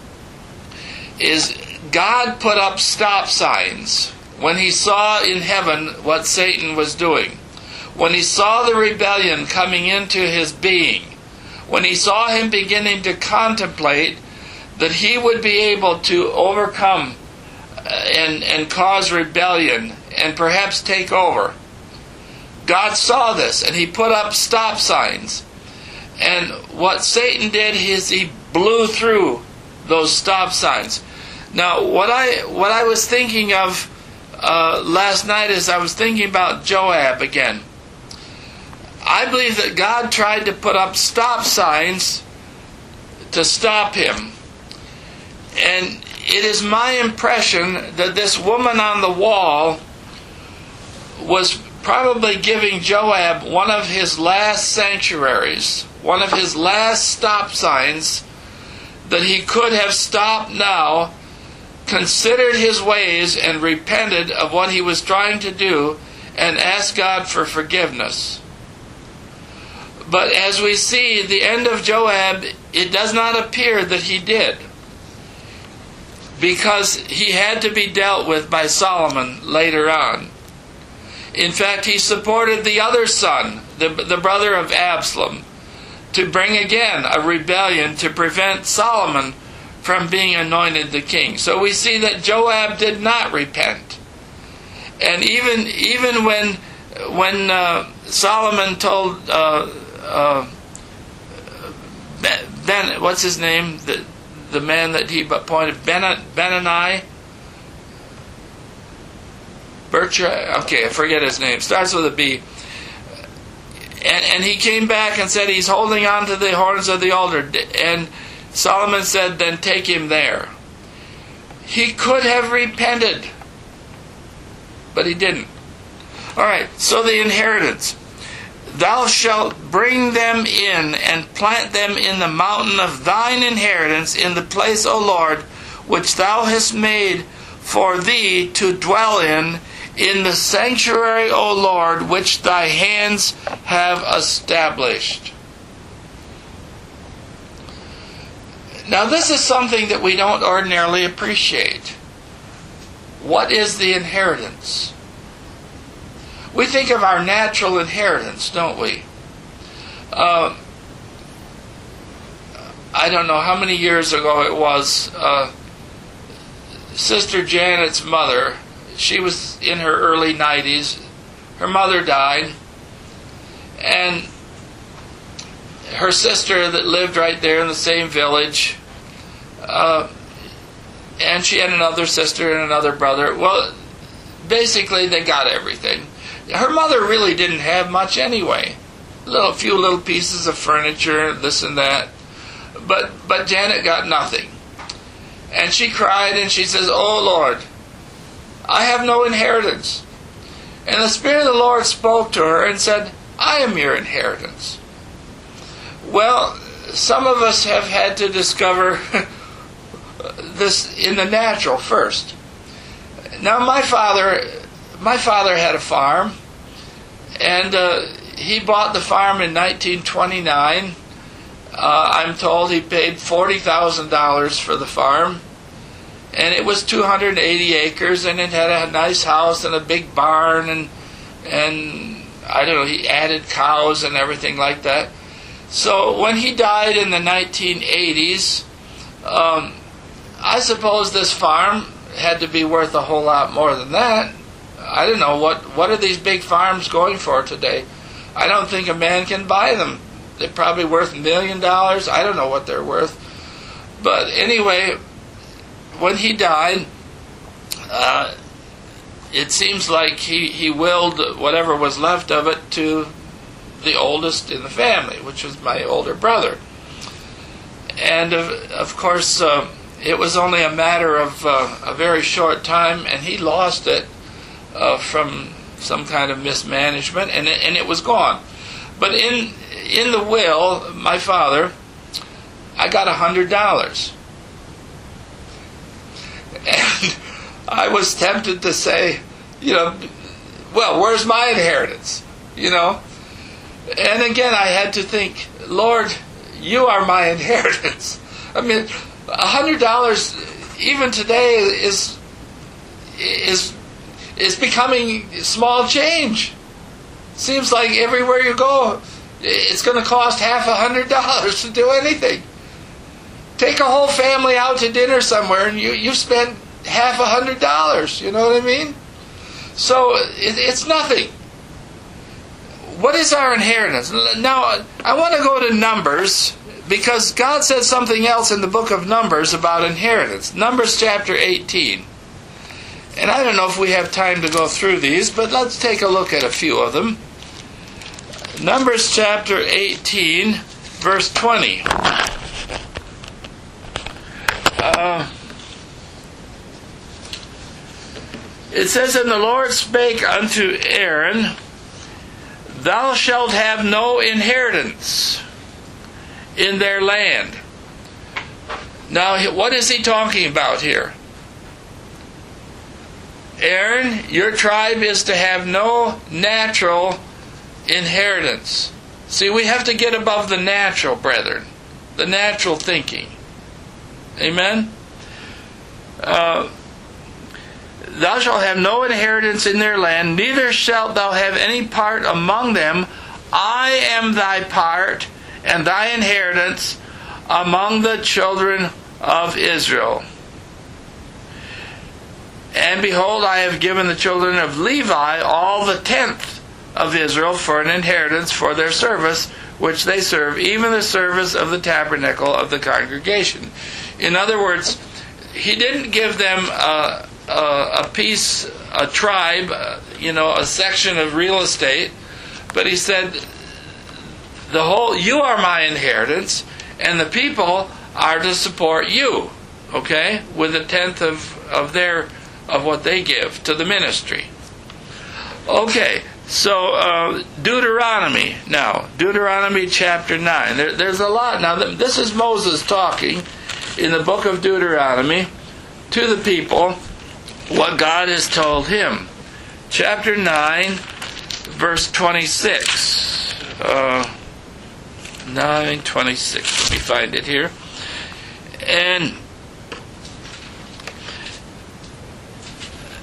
is God put up stop signs when he saw in heaven what Satan was doing. When he saw the rebellion coming into his being. When he saw him beginning to contemplate that he would be able to overcome and, and cause rebellion and perhaps take over. God saw this and he put up stop signs. And what Satan did is he blew through those stop signs. Now, what I what I was thinking of uh, last night is I was thinking about Joab again. I believe that God tried to put up stop signs to stop him. And it is my impression that this woman on the wall was probably giving Joab one of his last sanctuaries, one of his last stop signs that he could have stopped now, considered his ways and repented of what he was trying to do and asked God for forgiveness. But as we see the end of Joab, it does not appear that he did, because he had to be dealt with by Solomon later on. In fact, he supported the other son, the, the brother of Absalom, to bring again a rebellion to prevent Solomon from being anointed the king. So we see that Joab did not repent. And even even when when uh, Solomon told uh, uh, Ben, what's his name, the the man that he appointed, Ben Benani, Bertrand, okay, I forget his name, starts with a B. And, and he came back and said he's holding on to the horns of the altar. And Solomon said, then take him there. He could have repented, but he didn't. All right, so the inheritance. Thou shalt bring them in and plant them in the mountain of thine inheritance, in the place, O Lord, which thou hast made for thee to dwell in, in the sanctuary, O Lord, which thy hands have established. Now this is something that we don't ordinarily appreciate. What is the inheritance? We think of our natural inheritance, don't we? Uh, I don't know how many years ago it was, uh, Sister Janet's mother, she was in her early nineties, her mother died, and her sister that lived right there in the same village, uh, and she had another sister and another brother. Well, basically they got everything. Her mother really didn't have much anyway. A little, few little pieces of furniture, this and that. But but Janet got nothing. And she cried and she says, "Oh Lord, I have no inheritance." And the Spirit of the Lord spoke to her and said, "I am your inheritance." Well, some of us have had to discover this in the natural first. Now my father, my father had a farm, and uh, he bought the farm in nineteen twenty-nine. Uh, I'm told he paid forty thousand dollars for the farm, and it was two hundred eighty acres, and it had a nice house and a big barn, and and I don't know, he added cows and everything like that. So when he died in the nineteen eighties, um, I suppose this farm had to be worth a whole lot more than that. I don't know, what, what are these big farms going for today? I don't think a man can buy them. They're probably worth a million dollars. I don't know what they're worth. But anyway, when he died, uh, it seems like he, he willed whatever was left of it to the oldest in the family, which was my older brother. And of, of course, uh, it was only a matter of uh, a very short time, and he lost it uh, from some kind of mismanagement, and it, and it was gone. But in in the will, my father, I got a hundred dollars, and I was tempted to say, you know, well, where's my inheritance? You know, and again I had to think, Lord, you are my inheritance. I mean, a hundred dollars even today is is is becoming small change. Seems like everywhere you go, it's going to cost half a hundred dollars to do anything. Take a whole family out to dinner somewhere, and you you spend half a hundred dollars. You know what I mean? So it, it's nothing. What is our inheritance? Now I want to go to Numbers, because God said something else in the book of Numbers about inheritance. Numbers chapter eighteen. And I don't know if we have time to go through these, but let's take a look at a few of them. Numbers chapter eighteen, verse twenty. Uh, it says, "And the Lord spake unto Aaron, Thou shalt have no inheritance in their land." Now, what is he talking about here? Aaron, your tribe is to have no natural inheritance. See, we have to get above the natural, brethren. The natural thinking. Amen? Uh, Thou shalt have no inheritance in their land, neither shalt thou have any part among them. I am thy part and thy inheritance among the children of Israel. And behold, I have given the children of Levi all the tenth of Israel for an inheritance for their service, which they serve, even the service of the tabernacle of the congregation. In other words, he didn't give them a, a, a piece, a tribe, you know, a section of real estate, but he said, the whole, you are my inheritance, and the people are to support you, okay, with a tenth of, of their of what they give to the ministry. Okay, so uh, Deuteronomy now, Deuteronomy chapter nine. There, there's a lot. Now, this is Moses talking in the book of Deuteronomy to the people, what God has told him. Chapter nine, verse twenty-six. Uh, nine twenty-six. Let me find it here. And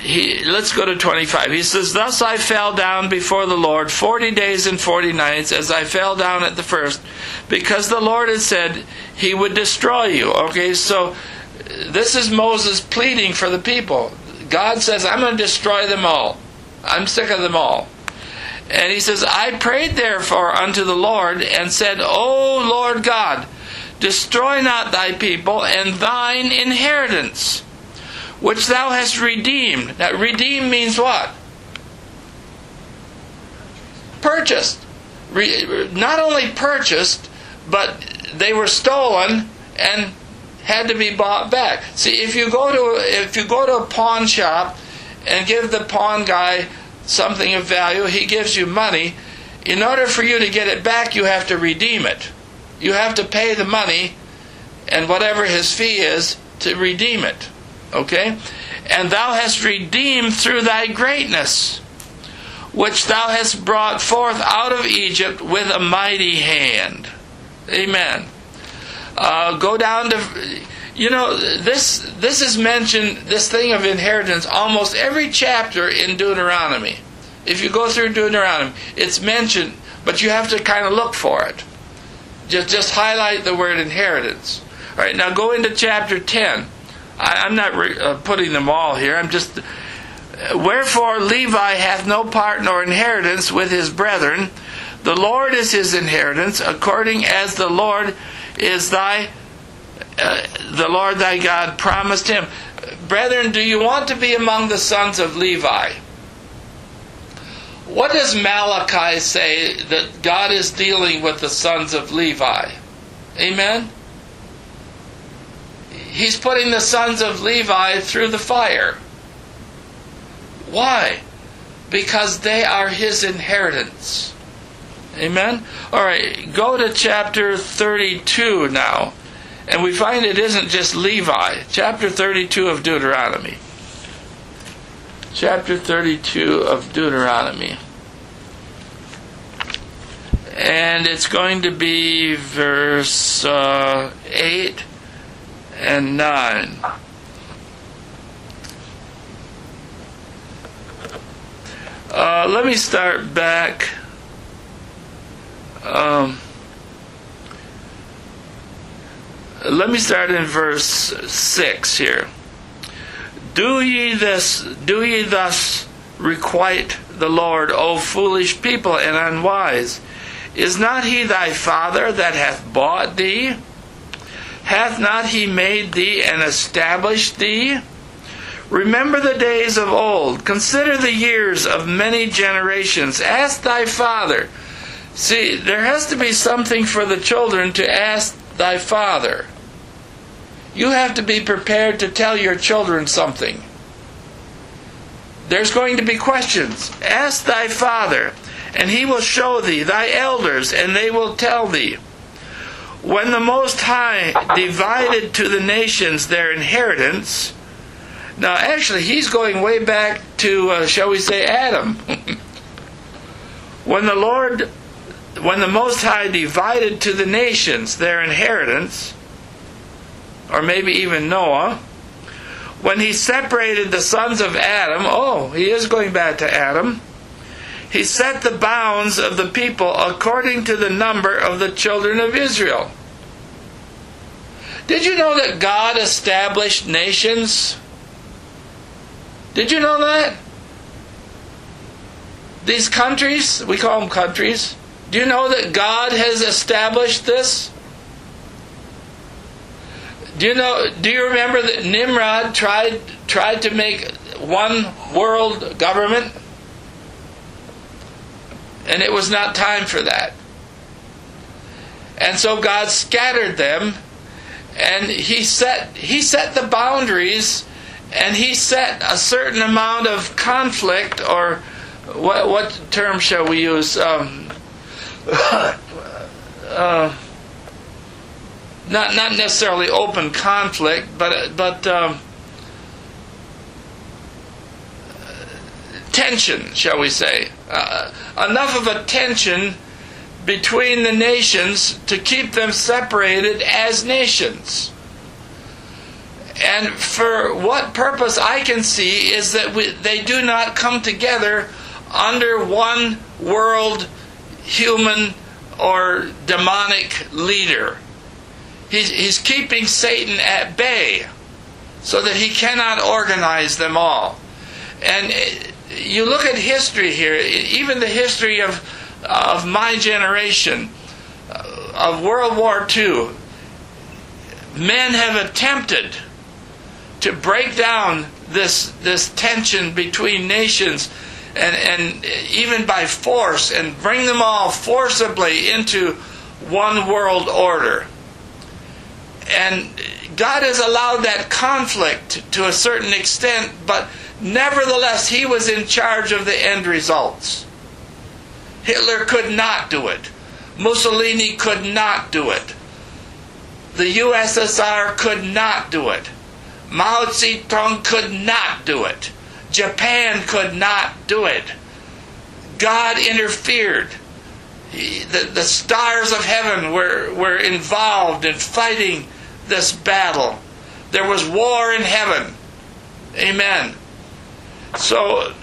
he, let's go to twenty-five. He says, thus I fell down before the Lord forty days and forty nights, as I fell down at the first, because the Lord had said he would destroy you. Okay, so this is Moses pleading for the people. God says, I'm going to destroy them all. I'm sick of them all. And he says, I prayed therefore unto the Lord, and said, O Lord God, destroy not thy people and thine inheritance, which thou hast redeemed. Now, redeemed means what? Purchased. Re- not only purchased, but they were stolen and had to be bought back. See, if you go to if you go to a pawn shop and give the pawn guy something of value, he gives you money. In order for you to get it back, you have to redeem it. You have to pay the money and whatever his fee is to redeem it. Okay? And thou hast redeemed through thy greatness, which thou hast brought forth out of Egypt with a mighty hand. Amen. Uh, go down to, you know, this this is mentioned, this thing of inheritance, almost every chapter in Deuteronomy. If you go through Deuteronomy, it's mentioned, but you have to kind of look for it. Just, just highlight the word inheritance. All right, now go into chapter ten. I, I'm not re, uh, putting them all here. I'm just... Wherefore Levi hath no part nor inheritance with his brethren. The Lord is his inheritance, according as the Lord is thy, uh, the Lord thy God promised him. Brethren, do you want to be among the sons of Levi? What does Malachi say that God is dealing with the sons of Levi? Amen? He's putting the sons of Levi through the fire. Why? Because they are his inheritance. Amen? Alright, go to chapter thirty-two now. And we find it isn't just Levi. Chapter thirty-two of Deuteronomy. Chapter thirty-two of Deuteronomy. And it's going to be verse uh, eight and nine. Uh, let me start back. Um, let me start in verse six here. Do ye this? Do ye thus requite the Lord, O foolish people and unwise? Is not he thy father that hath bought thee? Hath not he made thee and established thee? Remember the days of old. Consider the years of many generations. Ask thy father. See, there has to be something for the children to ask thy father. You have to be prepared to tell your children something. There's going to be questions. Ask thy father, and he will show thee, thy elders, and they will tell thee. When the Most High divided to the nations their inheritance... Now, actually, he's going way back to, uh, shall we say, Adam. When the Lord, when the Most High divided to the nations their inheritance, or maybe even Noah, when he separated the sons of Adam, oh, he is going back to Adam, he set the bounds of the people according to the number of the children of Israel. Did you know that God established nations? Did you know that? These countries, we call them countries. Do you know that God has established this? Do you know? Do you remember that Nimrod tried tried to make one world government? And it was not time for that. And so God scattered them, and he set he set the boundaries. And he set a certain amount of conflict, or what, what term shall we use? Um, uh, not not necessarily open conflict, but but um, tension, shall we say? Uh, enough of a tension between the nations to keep them separated as nations. And for what purpose I can see is that we, they do not come together under one world human or demonic leader. He's, he's keeping Satan at bay so that he cannot organize them all. And you look at history here, even the history of, of my generation, of World War Two, men have attempted to break down this this tension between nations, and, and even by force, and bring them all forcibly into one world order. And God has allowed that conflict to a certain extent, but nevertheless, He was in charge of the end results. Hitler could not do it. Mussolini could not do it. The U S S R could not do it. Mao Zedong could not do it. Japan could not do it. God interfered. He, the, the stars of heaven were, were involved in fighting this battle. There was war in heaven. Amen. So,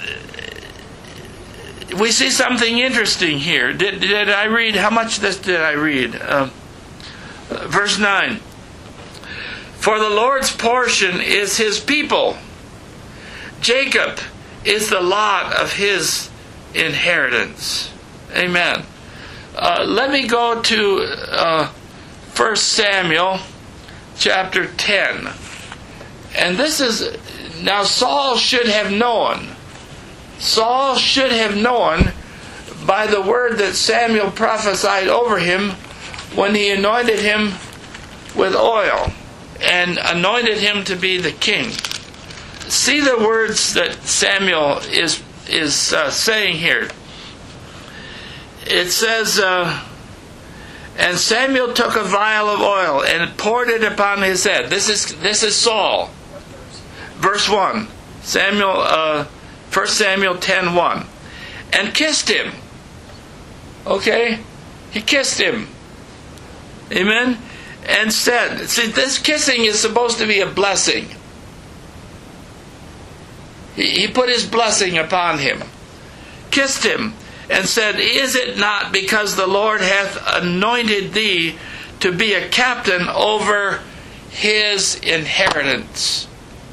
we see something interesting here. Did, did I read? How much of this did I read? Uh, verse nine. For the Lord's portion is His people. Jacob is the lot of His inheritance. Amen. Uh, let me go to uh, First Samuel chapter ten. And this is, now Saul should have known. Saul should have known by the word that Samuel prophesied over him when he anointed him with oil and anointed him to be the king. See the words that Samuel is is uh, saying here. It says, uh, and Samuel took a vial of oil and poured it upon his head. This is this is Saul. Verse one. Samuel, uh, First Samuel ten one. And kissed him. Okay? He kissed him. Amen? And said, see, this kissing is supposed to be a blessing. He, he put his blessing upon him. Kissed him and said, is it not because the Lord hath anointed thee to be a captain over His inheritance?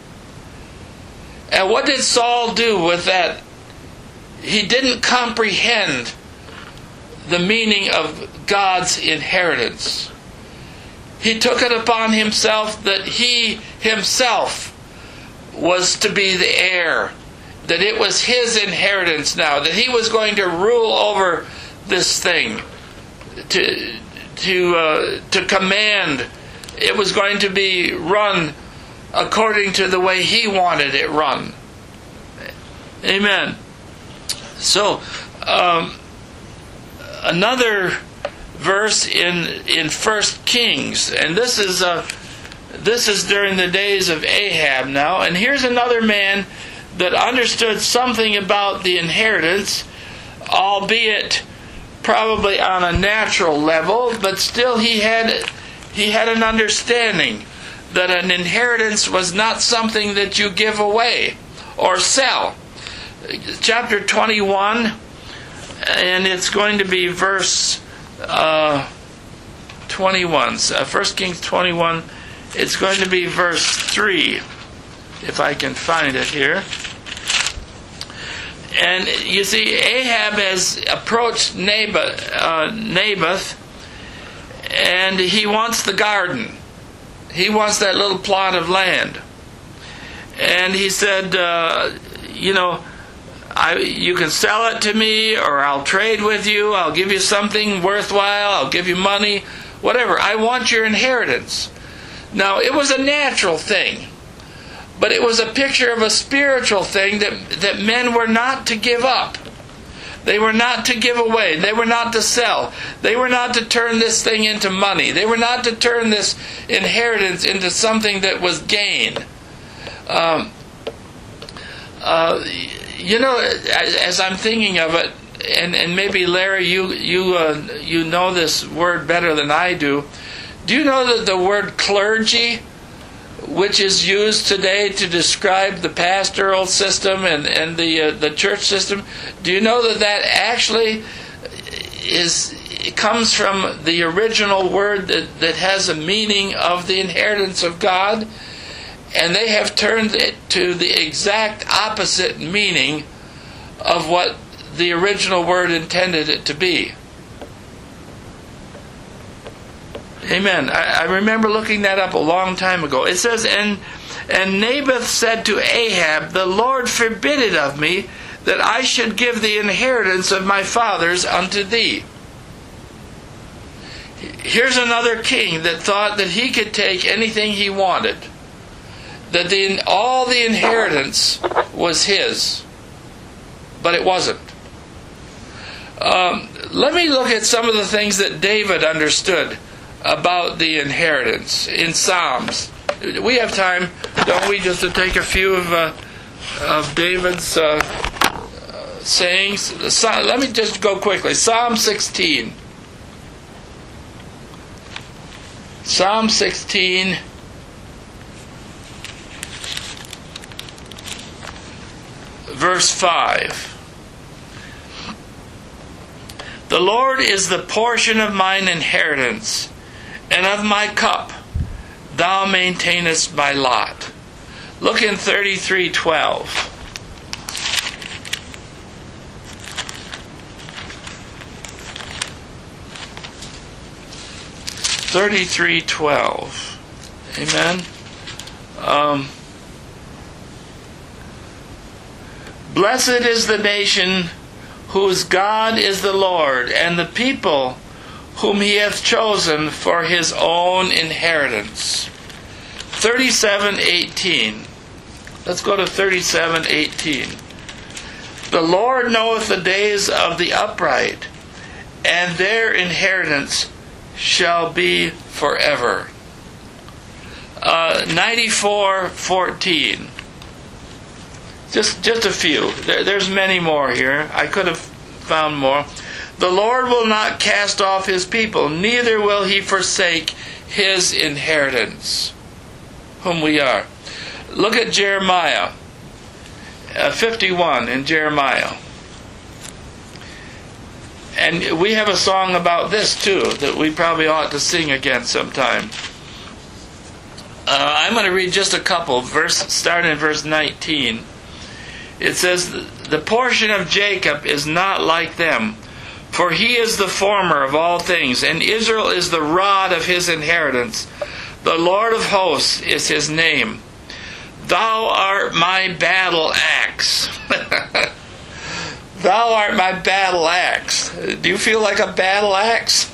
And what did Saul do with that? He didn't comprehend the meaning of God's inheritance. He took it upon himself that he himself was to be the heir, that it was his inheritance now, that he was going to rule over this thing, to to uh, to command. It was going to be run according to the way he wanted it run. Amen. So, um, another verse in in First Kings, and this is uh, this is during the days of Ahab now, and here's another man that understood something about the inheritance, albeit probably on a natural level, but still he had he had an understanding that an inheritance was not something that you give away or sell. Chapter twenty-one, and it's going to be verse uh, twenty-one. Uh, First Kings twenty-one, it's going to be verse three, if I can find it here. And you see, Ahab has approached Naboth, uh, Naboth, and he wants the garden. He wants that little plot of land. And he said, uh, you know, I, you can sell it to me, or I'll trade with you. I'll give you something worthwhile. I'll give you money, whatever. I want your inheritance. Now, it was a natural thing, but it was a picture of a spiritual thing that, that men were not to give up. They were not to give away. They were not to sell. They were not to turn this thing into money. They were not to turn this inheritance into something that was gain. Um, uh, you know, as, as I'm thinking of it, and, and maybe Larry, you you uh, you know this word better than I do. Do you know that the word clergy which is used today to describe the pastoral system and, and the uh, the church system, do you know that that actually is it comes from the original word that, that has a meaning of the inheritance of God? And they have turned it to the exact opposite meaning of what the original word intended it to be. Amen. I, I remember looking that up a long time ago. It says, and, and Naboth said to Ahab, the Lord forbid it of me, that I should give the inheritance of my fathers unto thee. Here's another king that thought that he could take anything he wanted. That the, all the inheritance was his. But it wasn't. Um, let me look at some of the things that David understood about the inheritance in Psalms. We have time, don't we, just to take a few of, uh, of David's uh, uh, sayings. Let me just go quickly. Psalm sixteen. Psalm sixteen. Verse five. The Lord is the portion of mine inheritance, and of my cup thou maintainest my lot. Look in thirty-three twelve. thirty-three twelve. Amen. Um, Blessed is the nation whose God is the Lord, and the people whom he hath chosen for his own inheritance. thirty-seven eighteen. Let's go to thirty-seven eighteen. The Lord knoweth the days of the upright, and their inheritance shall be forever. Uh, ninety-four fourteen. Just, just a few. There, there's many more here. I could have found more. The Lord will not cast off his people, neither will he forsake his inheritance, whom we are. Look at Jeremiah uh, fifty-one in Jeremiah. And we have a song about this too that we probably ought to sing again sometime. Uh, I'm going to read just a couple, verse starting in verse nineteen. It says, the portion of Jacob is not like them, for he is the former of all things, and Israel is the rod of his inheritance. The Lord of hosts is his name. Thou art my battle axe. Thou art my battle axe. Do you feel like a battle axe?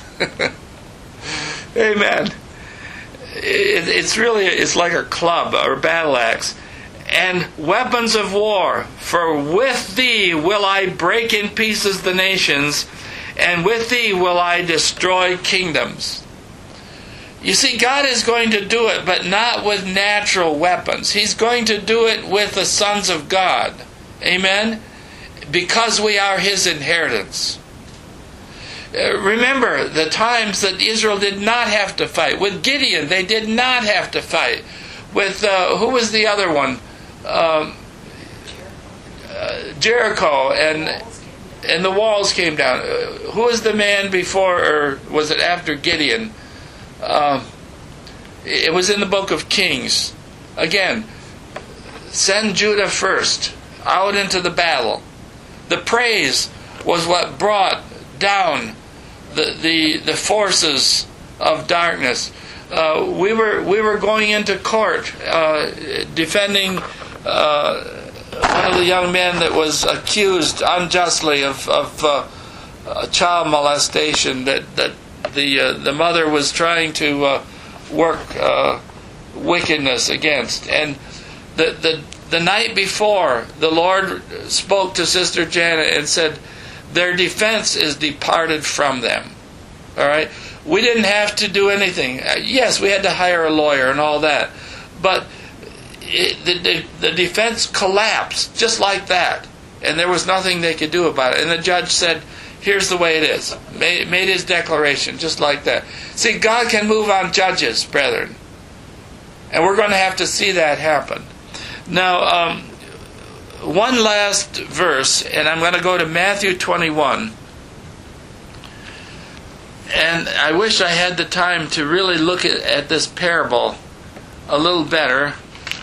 Amen. It, it's really, it's like a club or battle axe. And weapons of war, for with thee will I break in pieces the nations, and with thee will I destroy kingdoms. You see, God is going to do it, but not with natural weapons. He's going to do it with the sons of God. Amen? Because we are his inheritance. Uh, remember the times that Israel did not have to fight. With Gideon, they did not have to fight. With, uh, who was the other one? Um, uh, Jericho, and and the walls came down. Uh, who was the man before, or was it after Gideon? Um, it was in the book of Kings. Again, send Judah first out into the battle. The praise was what brought down the the, the forces of darkness. Uh, we were we were going into court uh, defending uh, one of the young men that was accused unjustly of of uh, uh, child molestation. That that the uh, the mother was trying to uh, work uh, wickedness against. And the the the night before, the Lord spoke to Sister Janet and said, "Their defense is departed from them." All right. We didn't have to do anything. Yes, we had to hire a lawyer and all that. But it, the, the, the defense collapsed just like that. And there was nothing they could do about it. And the judge said, here's the way it is. Made, made his declaration just like that. See, God can move on judges, brethren. And we're going to have to see that happen. Now, um, one last verse, and I'm going to go to Matthew twenty-one. And I wish I had the time to really look at, at this parable a little better.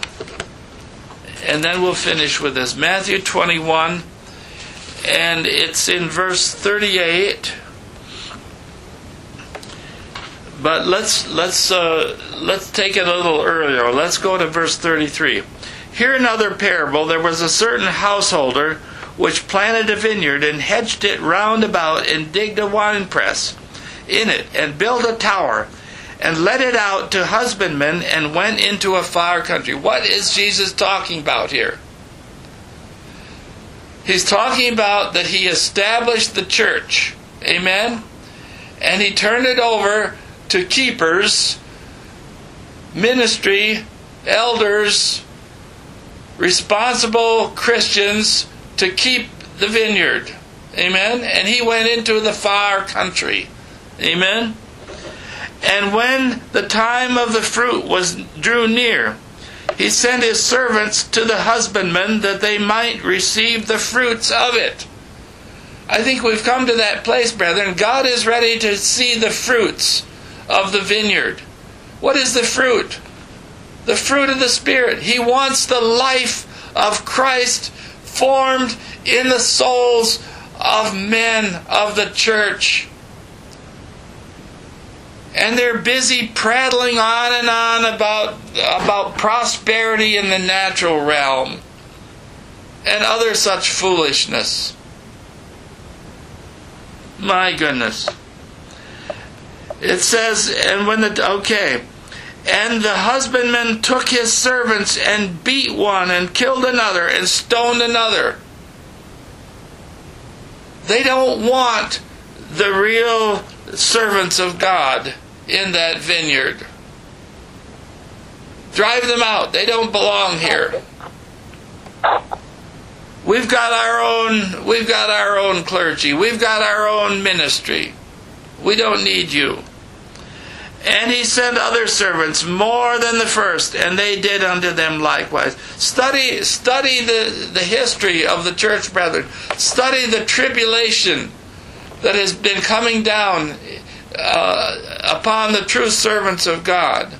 And then we'll finish with this. Matthew twenty-one, and it's in verse thirty-eight. But let's let's uh, let's take it a little earlier. Let's go to verse thirty-three. Here another parable. There was a certain householder which planted a vineyard and hedged it round about and digged a winepress in it and built a tower and let it out to husbandmen and went into a far country. What is Jesus talking about here? He's talking about that he established the church. Amen? And he turned it over to keepers, ministry, elders, responsible Christians to keep the vineyard. Amen? And he went into the far country. Amen? And when the time of the fruit was drew near, he sent his servants to the husbandmen that they might receive the fruits of it. I think we've come to that place, brethren. God is ready to see the fruits of the vineyard. What is the fruit? The fruit of the Spirit. He wants the life of Christ formed in the souls of men of the church. And they're busy prattling on and on about, about prosperity in the natural realm and other such foolishness. My goodness. It says, and when the, okay, and the husbandman took his servants and beat one and killed another and stoned another. They don't want the real servants of God in that vineyard. Drive them out. They don't belong here. We've got our own, we've got our own clergy. We've got our own ministry. We don't need you. And he sent other servants more than the first, and they did unto them likewise. Study, study the, the history of the church, brethren. Study the tribulation that has been coming down uh, upon the true servants of God.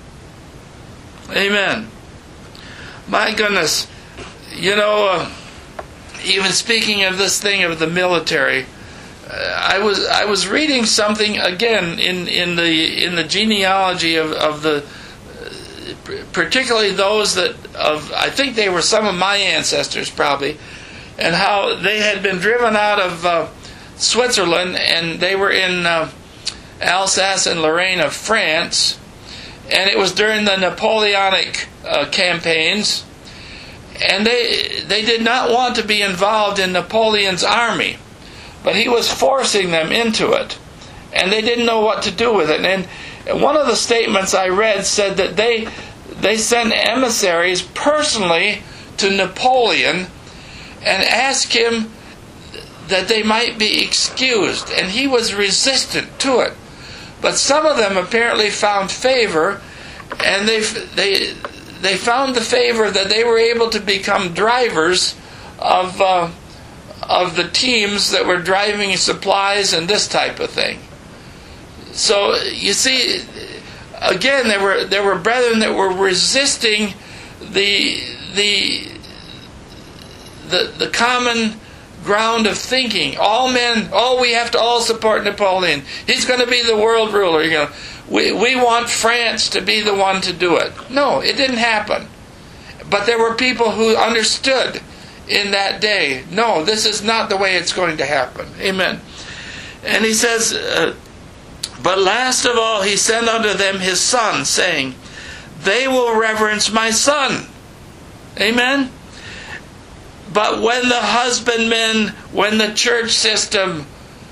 Amen. My goodness. You know, uh, even speaking of this thing of the military, I was I was reading something again in, in the in the genealogy of, of the uh, particularly those that of I think they were some of my ancestors probably, and how they had been driven out of uh, Switzerland and they were in uh, Alsace and Lorraine of France, and it was during the Napoleonic uh, campaigns, and they they did not want to be involved in Napoleon's army. But he was forcing them into it. And they didn't know what to do with it. And one of the statements I read said that they they sent emissaries personally to Napoleon and asked him that they might be excused. And he was resistant to it. But some of them apparently found favor, and they they they found the favor that they were able to become drivers of uh, of the teams that were driving supplies and this type of thing. So you see, again, there were there were brethren that were resisting the the the the common ground of thinking. All men, oh, we have to all support Napoleon. He's going to be the world ruler. You know, we we want France to be the one to do it. No, it didn't happen. But there were people who understood in that day, no, this is not the way it's going to happen. Amen. And he says, uh, but last of all he sent unto them his son, saying, they will reverence my son. Amen. But when the husbandmen, when the church system,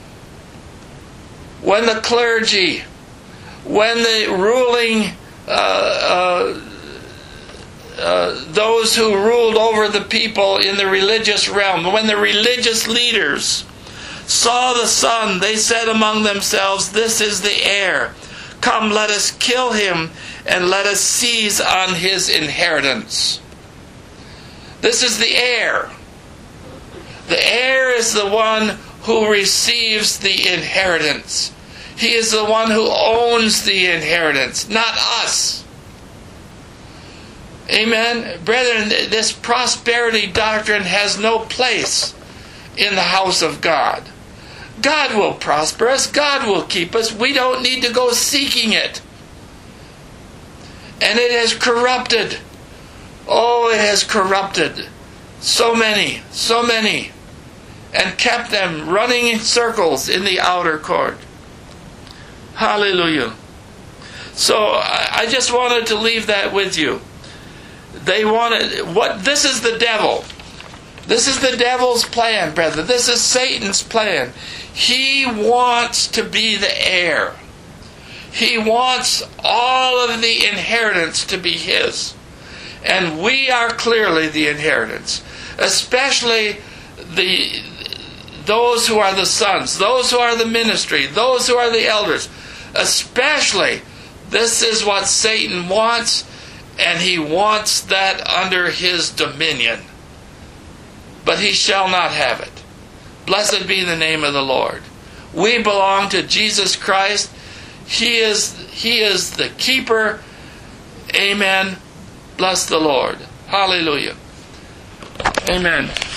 when the clergy, when the ruling uh, uh, Uh, those who ruled over the people in the religious realm, when the religious leaders saw the Son, they said among themselves, this is the heir. Come, let us kill him, and let us seize on his inheritance. This is the heir. The heir is the one who receives the inheritance. He is the one who owns the inheritance, not us. Amen. Brethren, this prosperity doctrine has no place in the house of God. God will prosper us. God will keep us. We don't need to go seeking it. And it has corrupted. Oh, it has corrupted so many, so many, and kept them running in circles in the outer court. Hallelujah. So I just wanted to leave that with you. They wanted, what, this is the devil. This is the devil's plan, brethren. This is Satan's plan. He wants to be the heir. He wants all of the inheritance to be his. And we are clearly the inheritance. Especially the those who are the sons, those who are the ministry, those who are the elders. Especially, this is what Satan wants, and he wants that under his dominion. But he shall not have it. Blessed be the name of the Lord. We belong to Jesus Christ. He is, he is the keeper. Amen. Bless the Lord. Hallelujah. Amen.